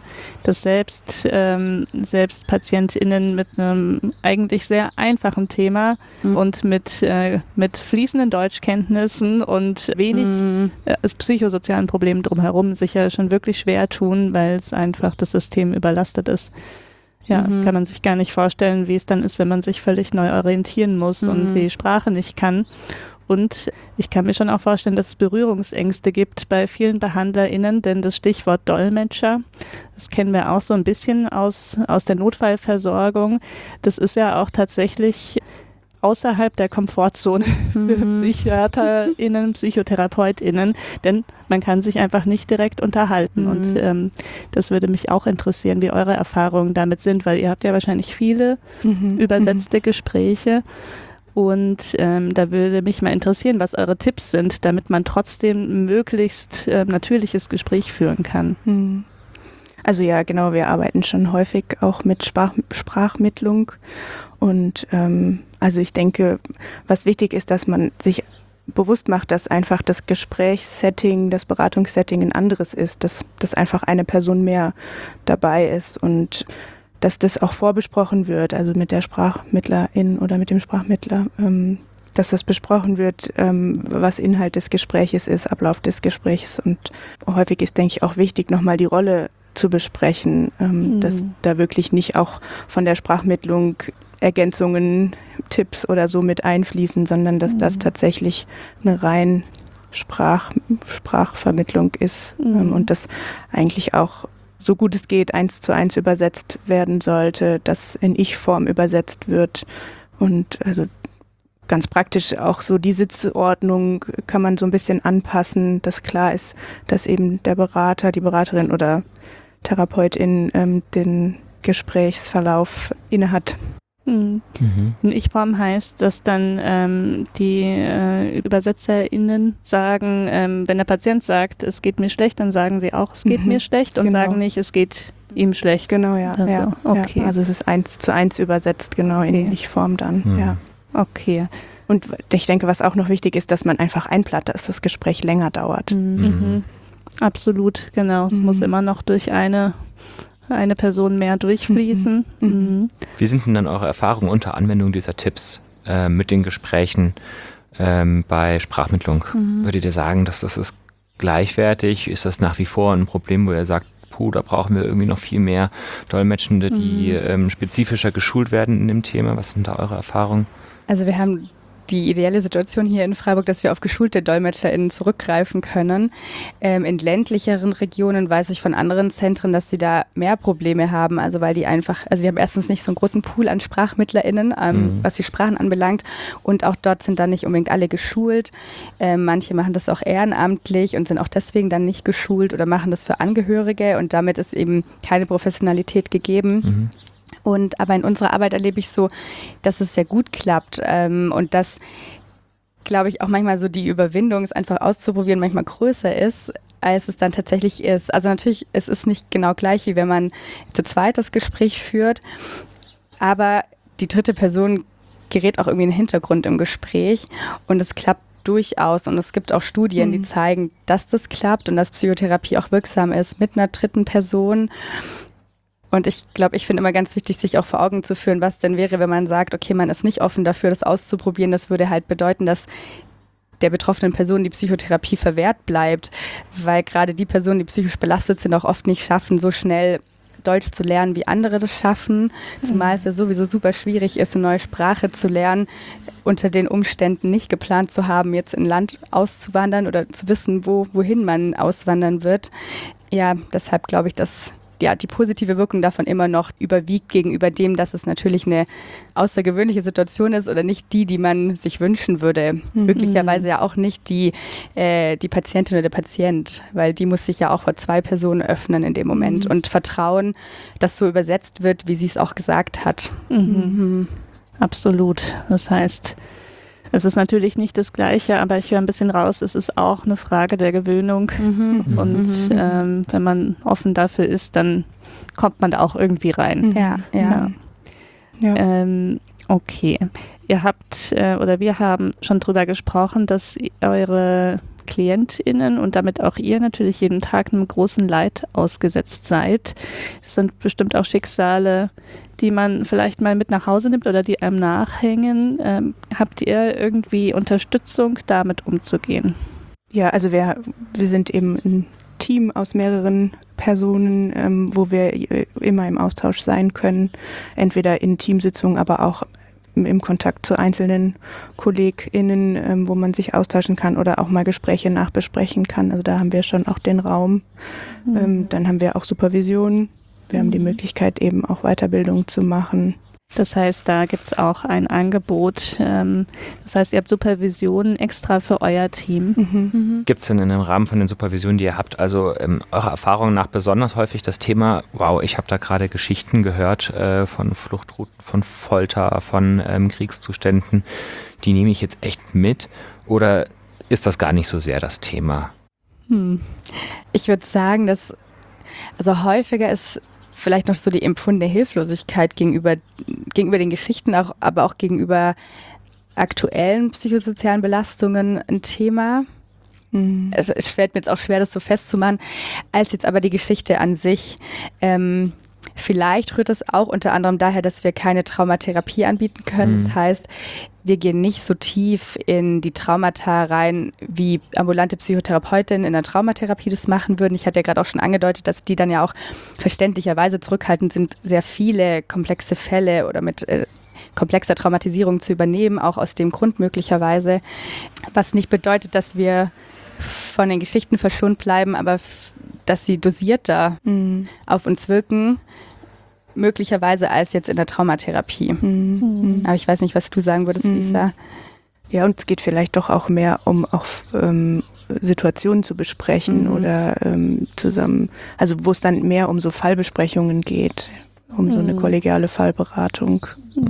Speaker 2: selbst PatientInnen mit einem eigentlich sehr einfachen Thema und mit fließenden Deutschkenntnissen und wenig psychosozialen Problemen drumherum sich ja schon wirklich schwer tun, weil es einfach das System überlastet ist. Ja, kann man sich gar nicht vorstellen, wie es dann ist, wenn man sich völlig neu orientieren muss und die Sprache nicht kann. Und ich kann mir schon auch vorstellen, dass es Berührungsängste gibt bei vielen BehandlerInnen, denn das Stichwort Dolmetscher, das kennen wir auch so ein bisschen aus der Notfallversorgung. Das ist ja auch tatsächlich außerhalb der Komfortzone für PsychiaterInnen, PsychotherapeutInnen, denn man kann sich einfach nicht direkt unterhalten. Und das würde mich auch interessieren, wie eure Erfahrungen damit sind, weil ihr habt ja wahrscheinlich viele übersetzte Gespräche. Und da würde mich mal interessieren, was eure Tipps sind, damit man trotzdem ein möglichst natürliches Gespräch führen kann.
Speaker 4: Also ja, genau, wir arbeiten schon häufig auch mit Sprachmittlung. Und also ich denke, was wichtig ist, dass man sich bewusst macht, dass einfach das Gesprächssetting, das Beratungssetting ein anderes ist, dass einfach eine Person mehr dabei ist und dass das auch vorbesprochen wird, also mit der Sprachmittlerin oder mit dem Sprachmittler, das besprochen wird, was Inhalt des Gespräches ist, Ablauf des Gesprächs. Und häufig ist, denke ich, auch wichtig, nochmal die Rolle zu besprechen, dass da wirklich nicht auch von der Sprachmittlung Ergänzungen, Tipps oder so mit einfließen, sondern dass das tatsächlich eine rein Sprachvermittlung ist und das eigentlich auch so gut es geht 1:1 übersetzt werden sollte, dass in Ich-Form übersetzt wird und also ganz praktisch auch so die Sitzordnung kann man so ein bisschen anpassen, dass klar ist, dass eben der Berater, die Beraterin oder Therapeutin den Gesprächsverlauf innehat.
Speaker 2: In Ich-Form heißt, dass dann die ÜbersetzerInnen sagen, wenn der Patient sagt, es geht mir schlecht, dann sagen sie auch, es geht mir schlecht und sagen nicht, es geht ihm schlecht.
Speaker 4: Genau, ja.
Speaker 2: Also,
Speaker 4: ja,
Speaker 2: okay.
Speaker 4: Ja. Also es ist 1:1 übersetzt, genau, in Ich-Form dann, ja.
Speaker 2: Okay.
Speaker 4: Und ich denke, was auch noch wichtig ist, dass man einfach einplant, dass das Gespräch länger dauert.
Speaker 2: Absolut, genau. Es muss immer noch durch eine Person mehr durchfließen.
Speaker 1: Wie sind denn dann eure Erfahrungen unter Anwendung dieser Tipps mit den Gesprächen bei Sprachmittlung? Würdet ihr sagen, dass das ist gleichwertig? Ist das nach wie vor ein Problem, wo ihr sagt, da brauchen wir irgendwie noch viel mehr Dolmetschende, die spezifischer geschult werden in dem Thema? Was sind da eure Erfahrungen?
Speaker 3: Also wir haben die ideelle Situation hier in Freiburg, dass wir auf geschulte DolmetscherInnen zurückgreifen können. In ländlicheren Regionen weiß ich von anderen Zentren, dass sie da mehr Probleme haben, also weil die einfach, also die haben erstens nicht so einen großen Pool an SprachmittlerInnen, was die Sprachen anbelangt und auch dort sind dann nicht unbedingt alle geschult. Manche machen das auch ehrenamtlich und sind auch deswegen dann nicht geschult oder machen das für Angehörige und damit ist eben keine Professionalität gegeben. Aber in unserer Arbeit erlebe ich so, dass es sehr gut klappt und dass, glaube ich, auch manchmal so die Überwindung, es einfach auszuprobieren, manchmal größer ist, als es dann tatsächlich ist. Also natürlich, es ist nicht genau gleich, wie wenn man zu zweit das Gespräch führt, aber die dritte Person gerät auch irgendwie in den Hintergrund im Gespräch und es klappt durchaus und es gibt auch Studien, die zeigen, dass das klappt und dass Psychotherapie auch wirksam ist mit einer dritten Person. Und ich glaube, ich finde immer ganz wichtig, sich auch vor Augen zu führen, was denn wäre, wenn man sagt, okay, man ist nicht offen dafür, das auszuprobieren. Das würde halt bedeuten, dass der betroffenen Person die Psychotherapie verwehrt bleibt, weil gerade die Personen, die psychisch belastet sind, auch oft nicht schaffen, so schnell Deutsch zu lernen, wie andere das schaffen. Zumal es ja sowieso super schwierig ist, eine neue Sprache zu lernen, unter den Umständen nicht geplant zu haben, jetzt in ein Land auszuwandern oder zu wissen, wohin man auswandern wird. Ja, deshalb glaube ich, dass die positive Wirkung davon immer noch überwiegt gegenüber dem, dass es natürlich eine außergewöhnliche Situation ist oder nicht die man sich wünschen würde. Möglicherweise ja auch nicht die Patientin oder der Patient, weil die muss sich ja auch vor zwei Personen öffnen in dem Moment und vertrauen, dass so übersetzt wird, wie sie es auch gesagt hat.
Speaker 2: Absolut. Das heißt, es ist natürlich nicht das Gleiche, aber ich höre ein bisschen raus, es ist auch eine Frage der Gewöhnung. Und wenn man offen dafür ist, dann kommt man da auch irgendwie rein.
Speaker 3: Ja.
Speaker 2: Okay. Ihr habt oder wir haben schon drüber gesprochen, dass eure KlientInnen und damit auch ihr natürlich jeden Tag einem großen Leid ausgesetzt seid. Es sind bestimmt auch Schicksale, die man vielleicht mal mit nach Hause nimmt oder die einem nachhängen. Habt ihr irgendwie Unterstützung, damit umzugehen?
Speaker 4: Ja, also wir sind eben ein Team aus mehreren Personen, wo wir immer im Austausch sein können, entweder in Teamsitzungen, aber auch im Kontakt zu einzelnen KollegInnen, wo man sich austauschen kann oder auch mal Gespräche nachbesprechen kann. Also da haben wir schon auch den Raum. Dann haben wir auch Supervision. Wir haben die Möglichkeit, eben auch Weiterbildung zu machen.
Speaker 2: Das heißt, da gibt es auch ein Angebot. Das heißt, ihr habt Supervision extra für euer Team.
Speaker 1: Gibt es denn in dem Rahmen von den Supervisionen, die ihr habt, also eurer Erfahrung nach besonders häufig das Thema, wow, ich habe da gerade Geschichten gehört von Fluchtrouten, von Folter, von Kriegszuständen, die nehme ich jetzt echt mit? Oder ist das gar nicht so sehr das Thema?
Speaker 3: Ich würde sagen, dass also häufiger ist vielleicht noch so die empfundene Hilflosigkeit gegenüber den Geschichten, aber auch gegenüber aktuellen psychosozialen Belastungen ein Thema. Es fällt mir jetzt auch schwer, das so festzumachen, als jetzt aber die Geschichte an sich. Vielleicht rührt es auch unter anderem daher, dass wir keine Traumatherapie anbieten können. Das heißt, wir gehen nicht so tief in die Traumata rein, wie ambulante Psychotherapeutinnen in der Traumatherapie das machen würden. Ich hatte ja gerade auch schon angedeutet, dass die dann ja auch verständlicherweise zurückhaltend sind, sehr viele komplexe Fälle oder mit komplexer Traumatisierung zu übernehmen, auch aus dem Grund möglicherweise. Was nicht bedeutet, dass wir von den Geschichten verschont bleiben, aber dass sie dosierter auf uns wirken, möglicherweise als jetzt in der Traumatherapie. Aber ich weiß nicht, was du sagen würdest, Lisa.
Speaker 4: Ja, und es geht vielleicht doch auch mehr um auch Situationen zu besprechen oder zusammen, also wo es dann mehr um so Fallbesprechungen geht, um so eine kollegiale Fallberatung.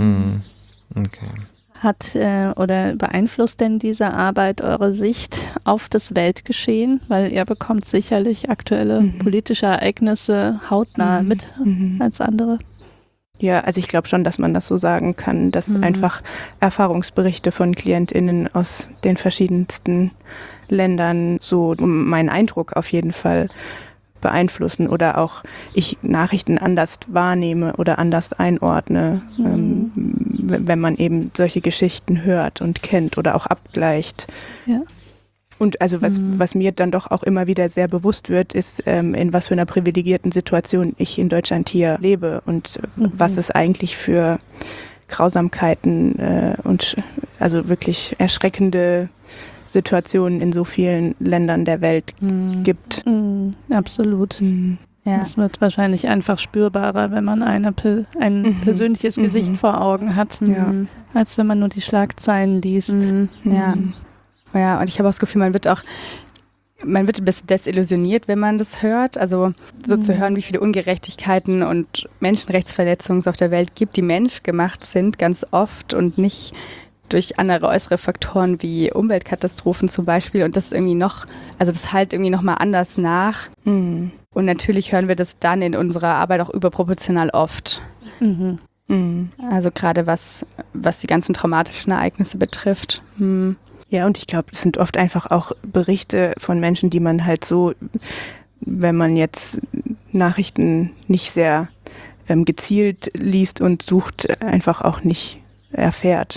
Speaker 1: Okay.
Speaker 2: Hat oder beeinflusst denn diese Arbeit eure Sicht auf das Weltgeschehen? Weil ihr bekommt sicherlich aktuelle politische Ereignisse hautnah mit als andere.
Speaker 4: Ja, also ich glaube schon, dass man das so sagen kann, dass einfach Erfahrungsberichte von KlientInnen aus den verschiedensten Ländern so meinen Eindruck auf jeden Fall beeinflussen oder auch ich Nachrichten anders wahrnehme oder anders einordne, wenn man eben solche Geschichten hört und kennt oder auch abgleicht.
Speaker 2: Ja.
Speaker 4: Und also was mir dann doch auch immer wieder sehr bewusst wird, ist, in was für einer privilegierten Situation ich in Deutschland hier lebe und was es eigentlich für Grausamkeiten und also wirklich erschreckende Situationen in so vielen Ländern der Welt gibt.
Speaker 2: Absolut.
Speaker 3: Ja.
Speaker 2: Das wird wahrscheinlich einfach spürbarer, wenn man ein persönliches Gesicht vor Augen hat, als wenn man nur die Schlagzeilen liest.
Speaker 3: Ja, und ich habe auch das Gefühl, man wird ein bisschen desillusioniert, wenn man das hört. Also so zu hören, wie viele Ungerechtigkeiten und Menschenrechtsverletzungen es auf der Welt gibt, die menschgemacht sind, ganz oft und nicht durch andere äußere Faktoren wie Umweltkatastrophen zum Beispiel. Und das irgendwie das halt irgendwie nochmal anders nach. Und natürlich hören wir das dann in unserer Arbeit auch überproportional oft. Also gerade was die ganzen traumatischen Ereignisse betrifft.
Speaker 4: Ja, und ich glaube, es sind oft einfach auch Berichte von Menschen, die man halt so, wenn man jetzt Nachrichten nicht sehr gezielt liest und sucht, einfach auch nicht erfährt.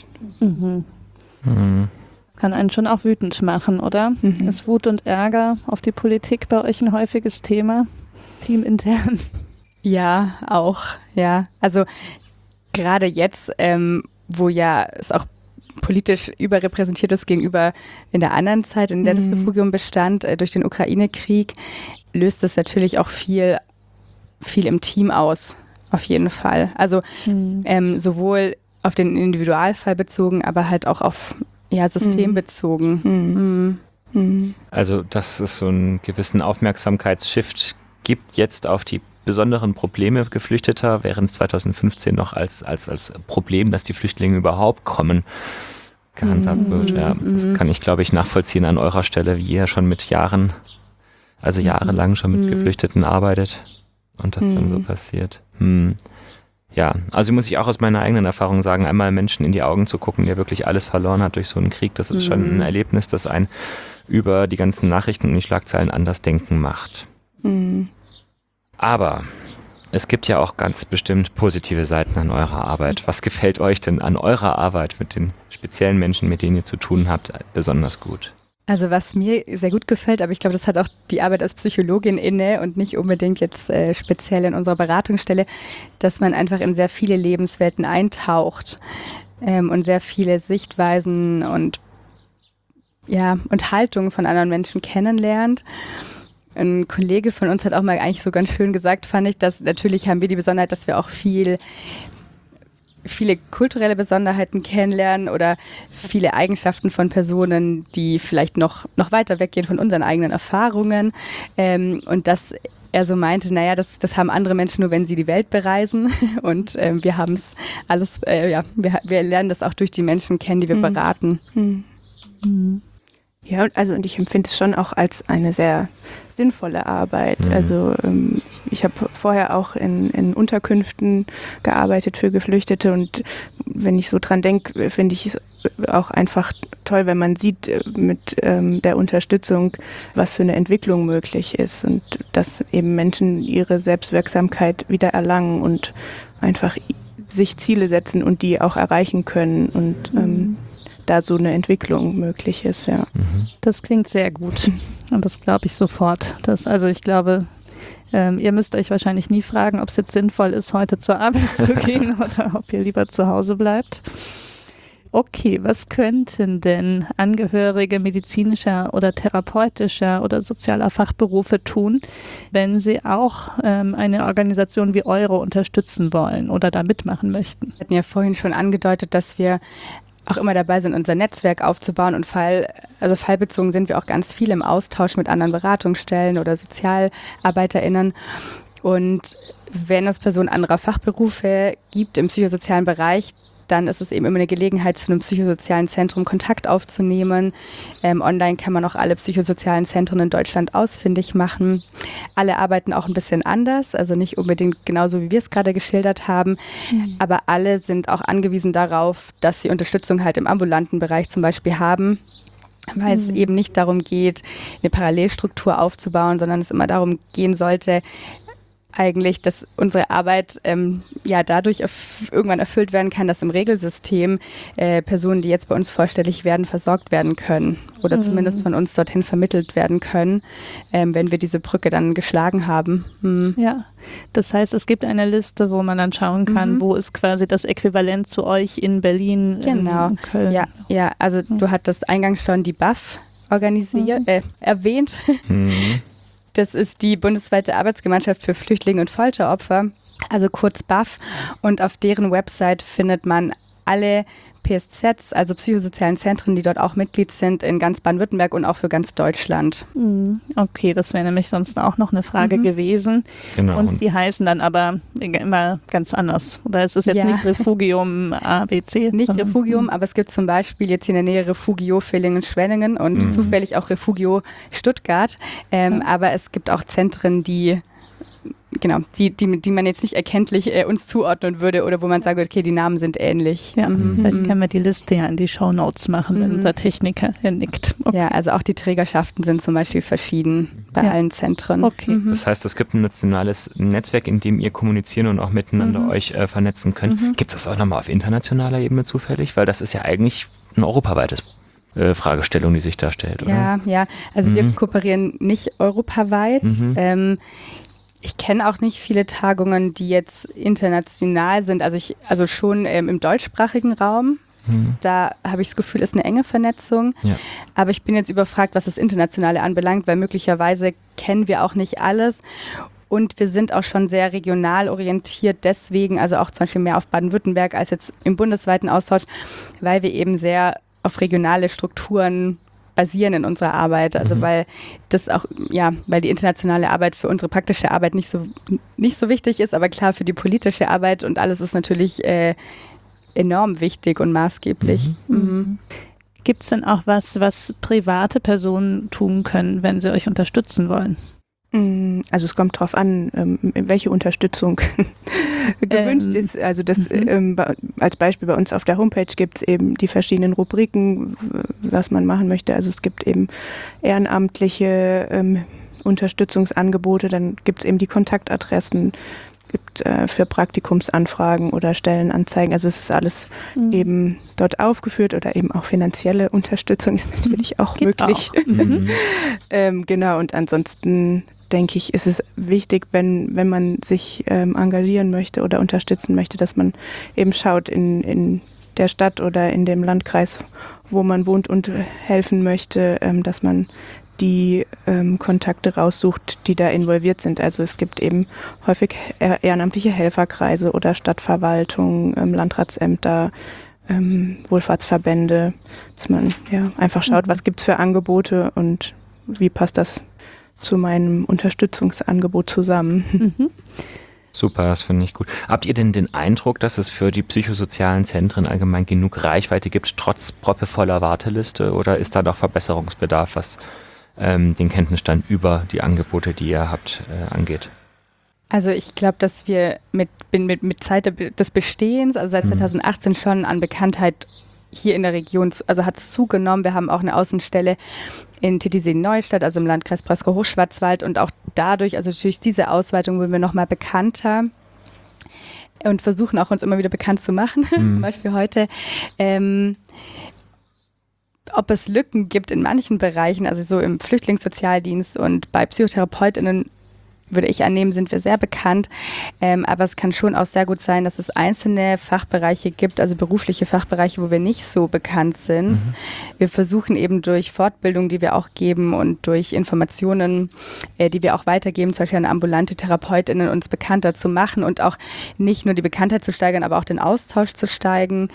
Speaker 2: Kann einen schon auch wütend machen, oder? Ist Wut und Ärger auf die Politik bei euch ein häufiges Thema? Teamintern?
Speaker 3: Ja, auch. Ja, also gerade jetzt, wo ja es auch politisch überrepräsentiert ist gegenüber in der anderen Zeit, in der das Refugium bestand, durch den Ukraine-Krieg, löst es natürlich auch viel im Team aus, auf jeden Fall. Also sowohl auf den Individualfall bezogen, aber halt auch auf System bezogen.
Speaker 1: Also, dass es so einen gewissen Aufmerksamkeitsshift gibt jetzt auf die besonderen Probleme Geflüchteter, während es 2015 noch als Problem, dass die Flüchtlinge überhaupt kommen, gehandhabt wird. Ja, das kann ich, glaube ich, nachvollziehen an eurer Stelle, wie ihr schon mit jahrelang schon mit Geflüchteten arbeitet und das dann so passiert. Ja, also muss ich auch aus meiner eigenen Erfahrung sagen, einmal Menschen in die Augen zu gucken, der wirklich alles verloren hat durch so einen Krieg, das ist schon ein Erlebnis, das einen über die ganzen Nachrichten und die Schlagzeilen anders denken macht. Aber es gibt ja auch ganz bestimmt positive Seiten an eurer Arbeit. Was gefällt euch denn an eurer Arbeit mit den speziellen Menschen, mit denen ihr zu tun habt, besonders gut?
Speaker 3: Also was mir sehr gut gefällt, aber ich glaube, das hat auch die Arbeit als Psychologin inne und nicht unbedingt jetzt speziell in unserer Beratungsstelle, dass man einfach in sehr viele Lebenswelten eintaucht und sehr viele Sichtweisen und Haltungen von anderen Menschen kennenlernt. Ein Kollege von uns hat auch mal eigentlich so ganz schön gesagt, fand ich, dass natürlich haben wir die Besonderheit, dass wir auch viele kulturelle Besonderheiten kennenlernen oder viele Eigenschaften von Personen, die vielleicht noch weiter weggehen von unseren eigenen Erfahrungen. Und dass er so meinte, naja, das haben andere Menschen nur, wenn sie die Welt bereisen. Und wir haben es alles, wir lernen das auch durch die Menschen kennen, die wir beraten.
Speaker 4: Ja, also und ich empfinde es schon auch als eine sehr sinnvolle Arbeit.
Speaker 1: Mhm.
Speaker 4: Also ich habe vorher auch in Unterkünften gearbeitet für Geflüchtete und wenn ich so dran denke, finde ich es auch einfach toll, wenn man sieht mit der Unterstützung, was für eine Entwicklung möglich ist und dass eben Menschen ihre Selbstwirksamkeit wieder erlangen und einfach sich Ziele setzen und die auch erreichen können und da so eine Entwicklung möglich ist, ja.
Speaker 2: Das klingt sehr gut und das glaube ich sofort. Ich glaube, ihr müsst euch wahrscheinlich nie fragen, ob es jetzt sinnvoll ist, heute zur Arbeit zu gehen oder ob ihr lieber zu Hause bleibt. Okay, was könnten denn Angehörige medizinischer oder therapeutischer oder sozialer Fachberufe tun, wenn sie auch eine Organisation wie eure unterstützen wollen oder da mitmachen möchten?
Speaker 3: Wir hatten ja vorhin schon angedeutet, dass wir auch immer dabei sind, unser Netzwerk aufzubauen und fallbezogen sind wir auch ganz viel im Austausch mit anderen Beratungsstellen oder SozialarbeiterInnen. Und wenn es Personen anderer Fachberufe gibt im psychosozialen Bereich, dann ist es eben immer eine Gelegenheit, zu einem psychosozialen Zentrum Kontakt aufzunehmen. Online kann man auch alle psychosozialen Zentren in Deutschland ausfindig machen. Alle arbeiten auch ein bisschen anders, also nicht unbedingt genauso, wie wir es gerade geschildert haben, aber alle sind auch angewiesen darauf, dass sie Unterstützung halt im ambulanten Bereich zum Beispiel haben, weil es eben nicht darum geht, eine Parallelstruktur aufzubauen, sondern es immer darum gehen sollte, eigentlich, dass unsere Arbeit dadurch irgendwann erfüllt werden kann, dass im Regelsystem Personen, die jetzt bei uns vorstellig werden, versorgt werden können oder zumindest von uns dorthin vermittelt werden können, wenn wir diese Brücke dann geschlagen haben.
Speaker 2: Ja, das heißt, es gibt eine Liste, wo man dann schauen kann, wo ist quasi das Äquivalent zu euch in Berlin,
Speaker 3: genau.
Speaker 2: in Köln.
Speaker 3: Ja, also du hattest eingangs schon die BAF erwähnt. Das ist die bundesweite Arbeitsgemeinschaft für Flüchtlinge und Folteropfer, also kurz BAF. Und auf deren Website findet man alle PSZs, also psychosozialen Zentren, die dort auch Mitglied sind, in ganz Baden-Württemberg und auch für ganz Deutschland.
Speaker 2: Okay, das wäre nämlich sonst auch noch eine Frage gewesen.
Speaker 1: Genau.
Speaker 2: Und die heißen dann aber immer ganz anders. Oder ist es jetzt nicht Refugium ABC?
Speaker 3: Nicht Refugium, aber es gibt zum Beispiel jetzt hier in der Nähe Refugio Villingen-Schwenningen und zufällig auch Refugio Stuttgart. Aber es gibt auch Zentren, die man jetzt nicht erkenntlich uns zuordnen würde oder wo man sagt, okay, die Namen sind ähnlich.
Speaker 2: Ja, vielleicht können wir die Liste ja in die Shownotes machen, wenn unser Techniker nickt. Okay.
Speaker 3: Ja, also auch die Trägerschaften sind zum Beispiel verschieden bei allen Zentren.
Speaker 2: Okay.
Speaker 1: Das heißt, es gibt ein nationales Netzwerk, in dem ihr kommunizieren und auch miteinander euch vernetzen könnt. Gibt es das auch nochmal auf internationaler Ebene zufällig? Weil das ist ja eigentlich ein europaweites Fragestellung, die sich da stellt, oder?
Speaker 3: Ja, also wir kooperieren nicht europaweit. Ich kenne auch nicht viele Tagungen, die jetzt international sind, also schon im deutschsprachigen Raum. Da habe ich das Gefühl, ist eine enge Vernetzung. Ja. Aber ich bin jetzt überfragt, was das Internationale anbelangt, weil möglicherweise kennen wir auch nicht alles. Und wir sind auch schon sehr regional orientiert, deswegen, also auch zum Beispiel mehr auf Baden-Württemberg als jetzt im bundesweiten Austausch, weil wir eben sehr auf regionale Strukturen basieren in unserer Arbeit, also weil die internationale Arbeit für unsere praktische Arbeit nicht so wichtig ist, aber klar für die politische Arbeit und alles ist natürlich enorm wichtig und maßgeblich.
Speaker 2: Gibt es denn auch was private Personen tun können, wenn sie euch unterstützen wollen?
Speaker 4: Also es kommt darauf an, welche Unterstützung gewünscht ist. Also das als Beispiel bei uns auf der Homepage gibt es eben die verschiedenen Rubriken, was man machen möchte. Also es gibt eben ehrenamtliche Unterstützungsangebote, dann gibt es eben die Kontaktadressen, gibt für Praktikumsanfragen oder Stellenanzeigen. Also es ist alles eben dort aufgeführt oder eben auch finanzielle Unterstützung ist natürlich auch möglich. Auch. Genau, und ansonsten denke ich, ist es wichtig, wenn man sich engagieren möchte oder unterstützen möchte, dass man eben schaut in der Stadt oder in dem Landkreis, wo man wohnt und helfen möchte, dass man die Kontakte raussucht, die da involviert sind. Also es gibt eben häufig ehrenamtliche Helferkreise oder Stadtverwaltung, Landratsämter, Wohlfahrtsverbände, dass man einfach schaut, was gibt es für Angebote und wie passt das zu meinem Unterstützungsangebot zusammen.
Speaker 1: Super, das finde ich gut. Habt ihr denn den Eindruck, dass es für die psychosozialen Zentren allgemein genug Reichweite gibt, trotz proppevoller Warteliste? Oder ist da noch Verbesserungsbedarf, was den Kenntnisstand über die Angebote, die ihr habt, angeht?
Speaker 3: Also ich glaube, dass wir mit Zeit des Bestehens, also seit 2018 schon an Bekanntheit hier in der Region, also hat es zugenommen. Wir haben auch eine Außenstelle in Titisee-Neustadt, also im Landkreis Breisgau-Hochschwarzwald, und auch dadurch, also durch diese Ausweitung, wurden wir nochmal bekannter und versuchen auch uns immer wieder bekannt zu machen, zum Beispiel heute. Ob es Lücken gibt in manchen Bereichen, also so im Flüchtlingssozialdienst und bei PsychotherapeutInnen, würde ich annehmen, sind wir sehr bekannt. Aber es kann schon auch sehr gut sein, dass es einzelne Fachbereiche gibt, also berufliche Fachbereiche, wo wir nicht so bekannt sind. Wir versuchen eben durch Fortbildung, die wir auch geben, und durch Informationen, die wir auch weitergeben, zum Beispiel an ambulante TherapeutInnen, uns bekannter zu machen und auch nicht nur die Bekanntheit zu steigern, aber auch den Austausch zu steigern.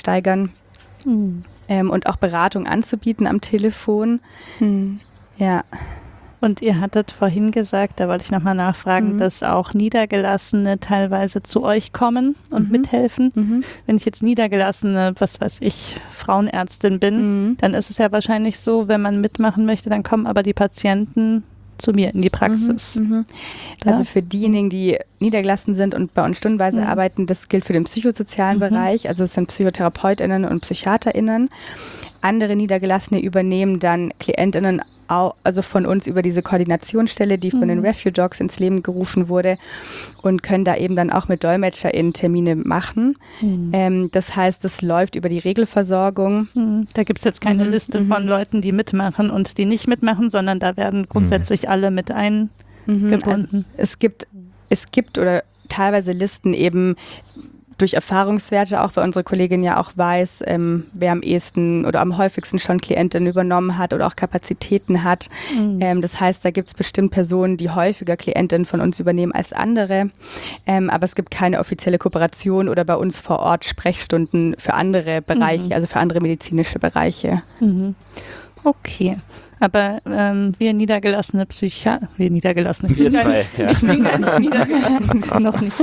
Speaker 3: Und auch Beratung anzubieten am Telefon. Ja.
Speaker 2: Und ihr hattet vorhin gesagt, da wollte ich nochmal nachfragen, dass auch Niedergelassene teilweise zu euch kommen und mithelfen. Wenn ich jetzt niedergelassene, was weiß ich, Frauenärztin bin, dann ist es ja wahrscheinlich so, wenn man mitmachen möchte, dann kommen aber die Patienten zu mir in die Praxis.
Speaker 3: Also für diejenigen, die niedergelassen sind und bei uns stundenweise arbeiten, das gilt für den psychosozialen Bereich, also es sind PsychotherapeutInnen und PsychiaterInnen. Andere Niedergelassene übernehmen dann KlientInnen also von uns über diese Koordinationsstelle, die von den Refuge Dogs ins Leben gerufen wurde, und können da eben dann auch mit DolmetscherInnen Termine machen. Das heißt, das läuft über die Regelversorgung.
Speaker 2: Da gibt es jetzt keine Liste von Leuten, die mitmachen und die nicht mitmachen, sondern da werden grundsätzlich alle mit eingebunden.
Speaker 3: Also es gibt oder teilweise Listen eben durch Erfahrungswerte, auch weil unsere Kollegin ja auch weiß, wer am ehesten oder am häufigsten schon Klientinnen übernommen hat oder auch Kapazitäten hat. Das heißt, da gibt es bestimmt Personen, die häufiger Klientinnen von uns übernehmen als andere. Aber es gibt keine offizielle Kooperation oder bei uns vor Ort Sprechstunden für andere Bereiche, also für andere medizinische Bereiche.
Speaker 2: Okay. Aber wir niedergelassene
Speaker 1: Wir zwei, ja.
Speaker 2: noch nicht.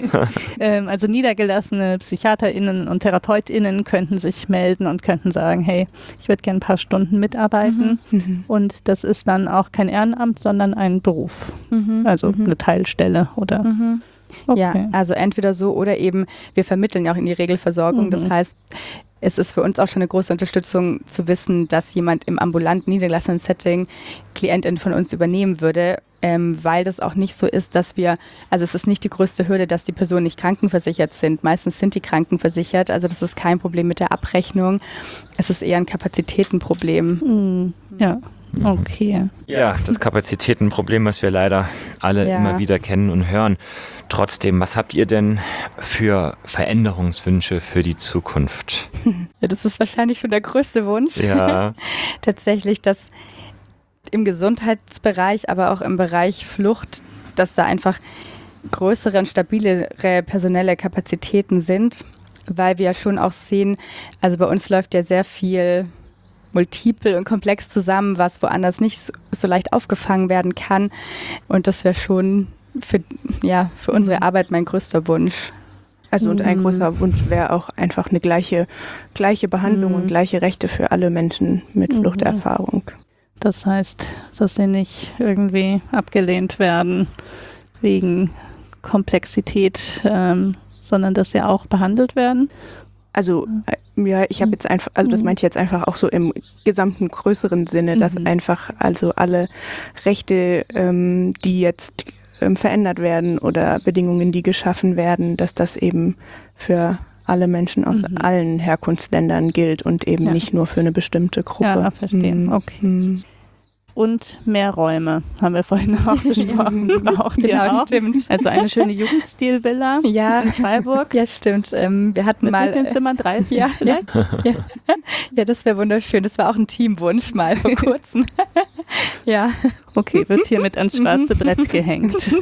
Speaker 2: Also niedergelassene PsychiaterInnen und TherapeutInnen könnten sich melden und könnten sagen, hey, ich würde gerne ein paar Stunden mitarbeiten. Und das ist dann auch kein Ehrenamt, sondern ein Beruf. Also eine Teilstelle oder... Okay.
Speaker 3: Ja, also entweder so oder eben, wir vermitteln ja auch in die Regelversorgung. Das heißt, es ist für uns auch schon eine große Unterstützung zu wissen, dass jemand im ambulanten, niedergelassenen Setting Klientin von uns übernehmen würde, weil das auch nicht so ist, dass also es ist nicht die größte Hürde, dass die Personen nicht krankenversichert sind. Meistens sind die krankenversichert, also das ist kein Problem mit der Abrechnung. Es ist eher ein Kapazitätenproblem.
Speaker 2: Ja. Okay.
Speaker 1: Ja, das Kapazitätenproblem, was wir leider alle immer wieder kennen und hören. Trotzdem, was habt ihr denn für Veränderungswünsche für die Zukunft?
Speaker 3: Ja, das ist wahrscheinlich schon der größte Wunsch.
Speaker 1: Ja.
Speaker 3: Tatsächlich, dass im Gesundheitsbereich, aber auch im Bereich Flucht, dass da einfach größere und stabilere personelle Kapazitäten sind, weil wir ja schon auch sehen, also bei uns läuft ja sehr viel multiple und komplex zusammen, was woanders nicht so leicht aufgefangen werden kann. Und das wäre schon für unsere Arbeit mein größter Wunsch.
Speaker 4: Also und ein großer Wunsch wäre auch einfach eine gleiche Behandlung und gleiche Rechte für alle Menschen mit Fluchterfahrung.
Speaker 2: Das heißt, dass sie nicht irgendwie abgelehnt werden wegen Komplexität, sondern dass sie auch behandelt werden.
Speaker 4: Also ja, ich habe jetzt einfach, also das meinte ich jetzt einfach auch so im gesamten größeren Sinne, dass einfach also alle Rechte, die jetzt verändert werden oder Bedingungen, die geschaffen werden, dass das eben für alle Menschen aus allen Herkunftsländern gilt und eben nicht nur für eine bestimmte Gruppe.
Speaker 2: Ja, verstehe. Okay. Und mehr Räume, haben wir vorhin auch besprochen. Braucht ihr auch.
Speaker 3: Stimmt.
Speaker 2: Also eine schöne Jugendstilvilla in Freiburg.
Speaker 3: Ja, stimmt. Wir hatten
Speaker 2: mit
Speaker 3: mal...
Speaker 2: Wie vielen Zimmern? 30?
Speaker 3: Ja, das wäre wunderschön. Das war auch ein Teamwunsch mal vor kurzem. Ja.
Speaker 2: Okay, wird hiermit ans schwarze Brett gehängt.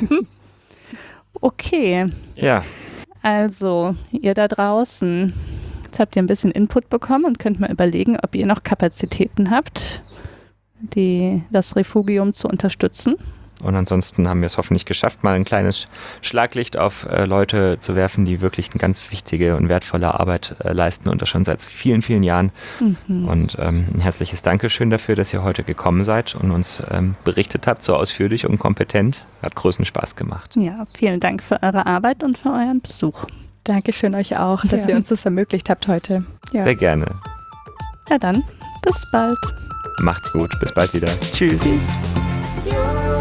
Speaker 2: Okay.
Speaker 1: Ja.
Speaker 2: Also, ihr da draußen, jetzt habt ihr ein bisschen Input bekommen und könnt mal überlegen, ob ihr noch Kapazitäten habt, das Refugium zu unterstützen.
Speaker 1: Und ansonsten haben wir es hoffentlich geschafft, mal ein kleines Schlaglicht auf Leute zu werfen, die wirklich eine ganz wichtige und wertvolle Arbeit leisten und das schon seit vielen, vielen Jahren. Und ein herzliches Dankeschön dafür, dass ihr heute gekommen seid und uns berichtet habt, so ausführlich und kompetent. Hat großen Spaß gemacht.
Speaker 2: Ja, vielen Dank für eure Arbeit und für euren Besuch.
Speaker 3: Dankeschön euch auch, dass ihr uns das ermöglicht habt heute.
Speaker 4: Ja.
Speaker 1: Sehr gerne.
Speaker 2: Ja dann, bis bald.
Speaker 1: Macht's gut. Bis bald wieder. Tschüss.
Speaker 2: Tschüss.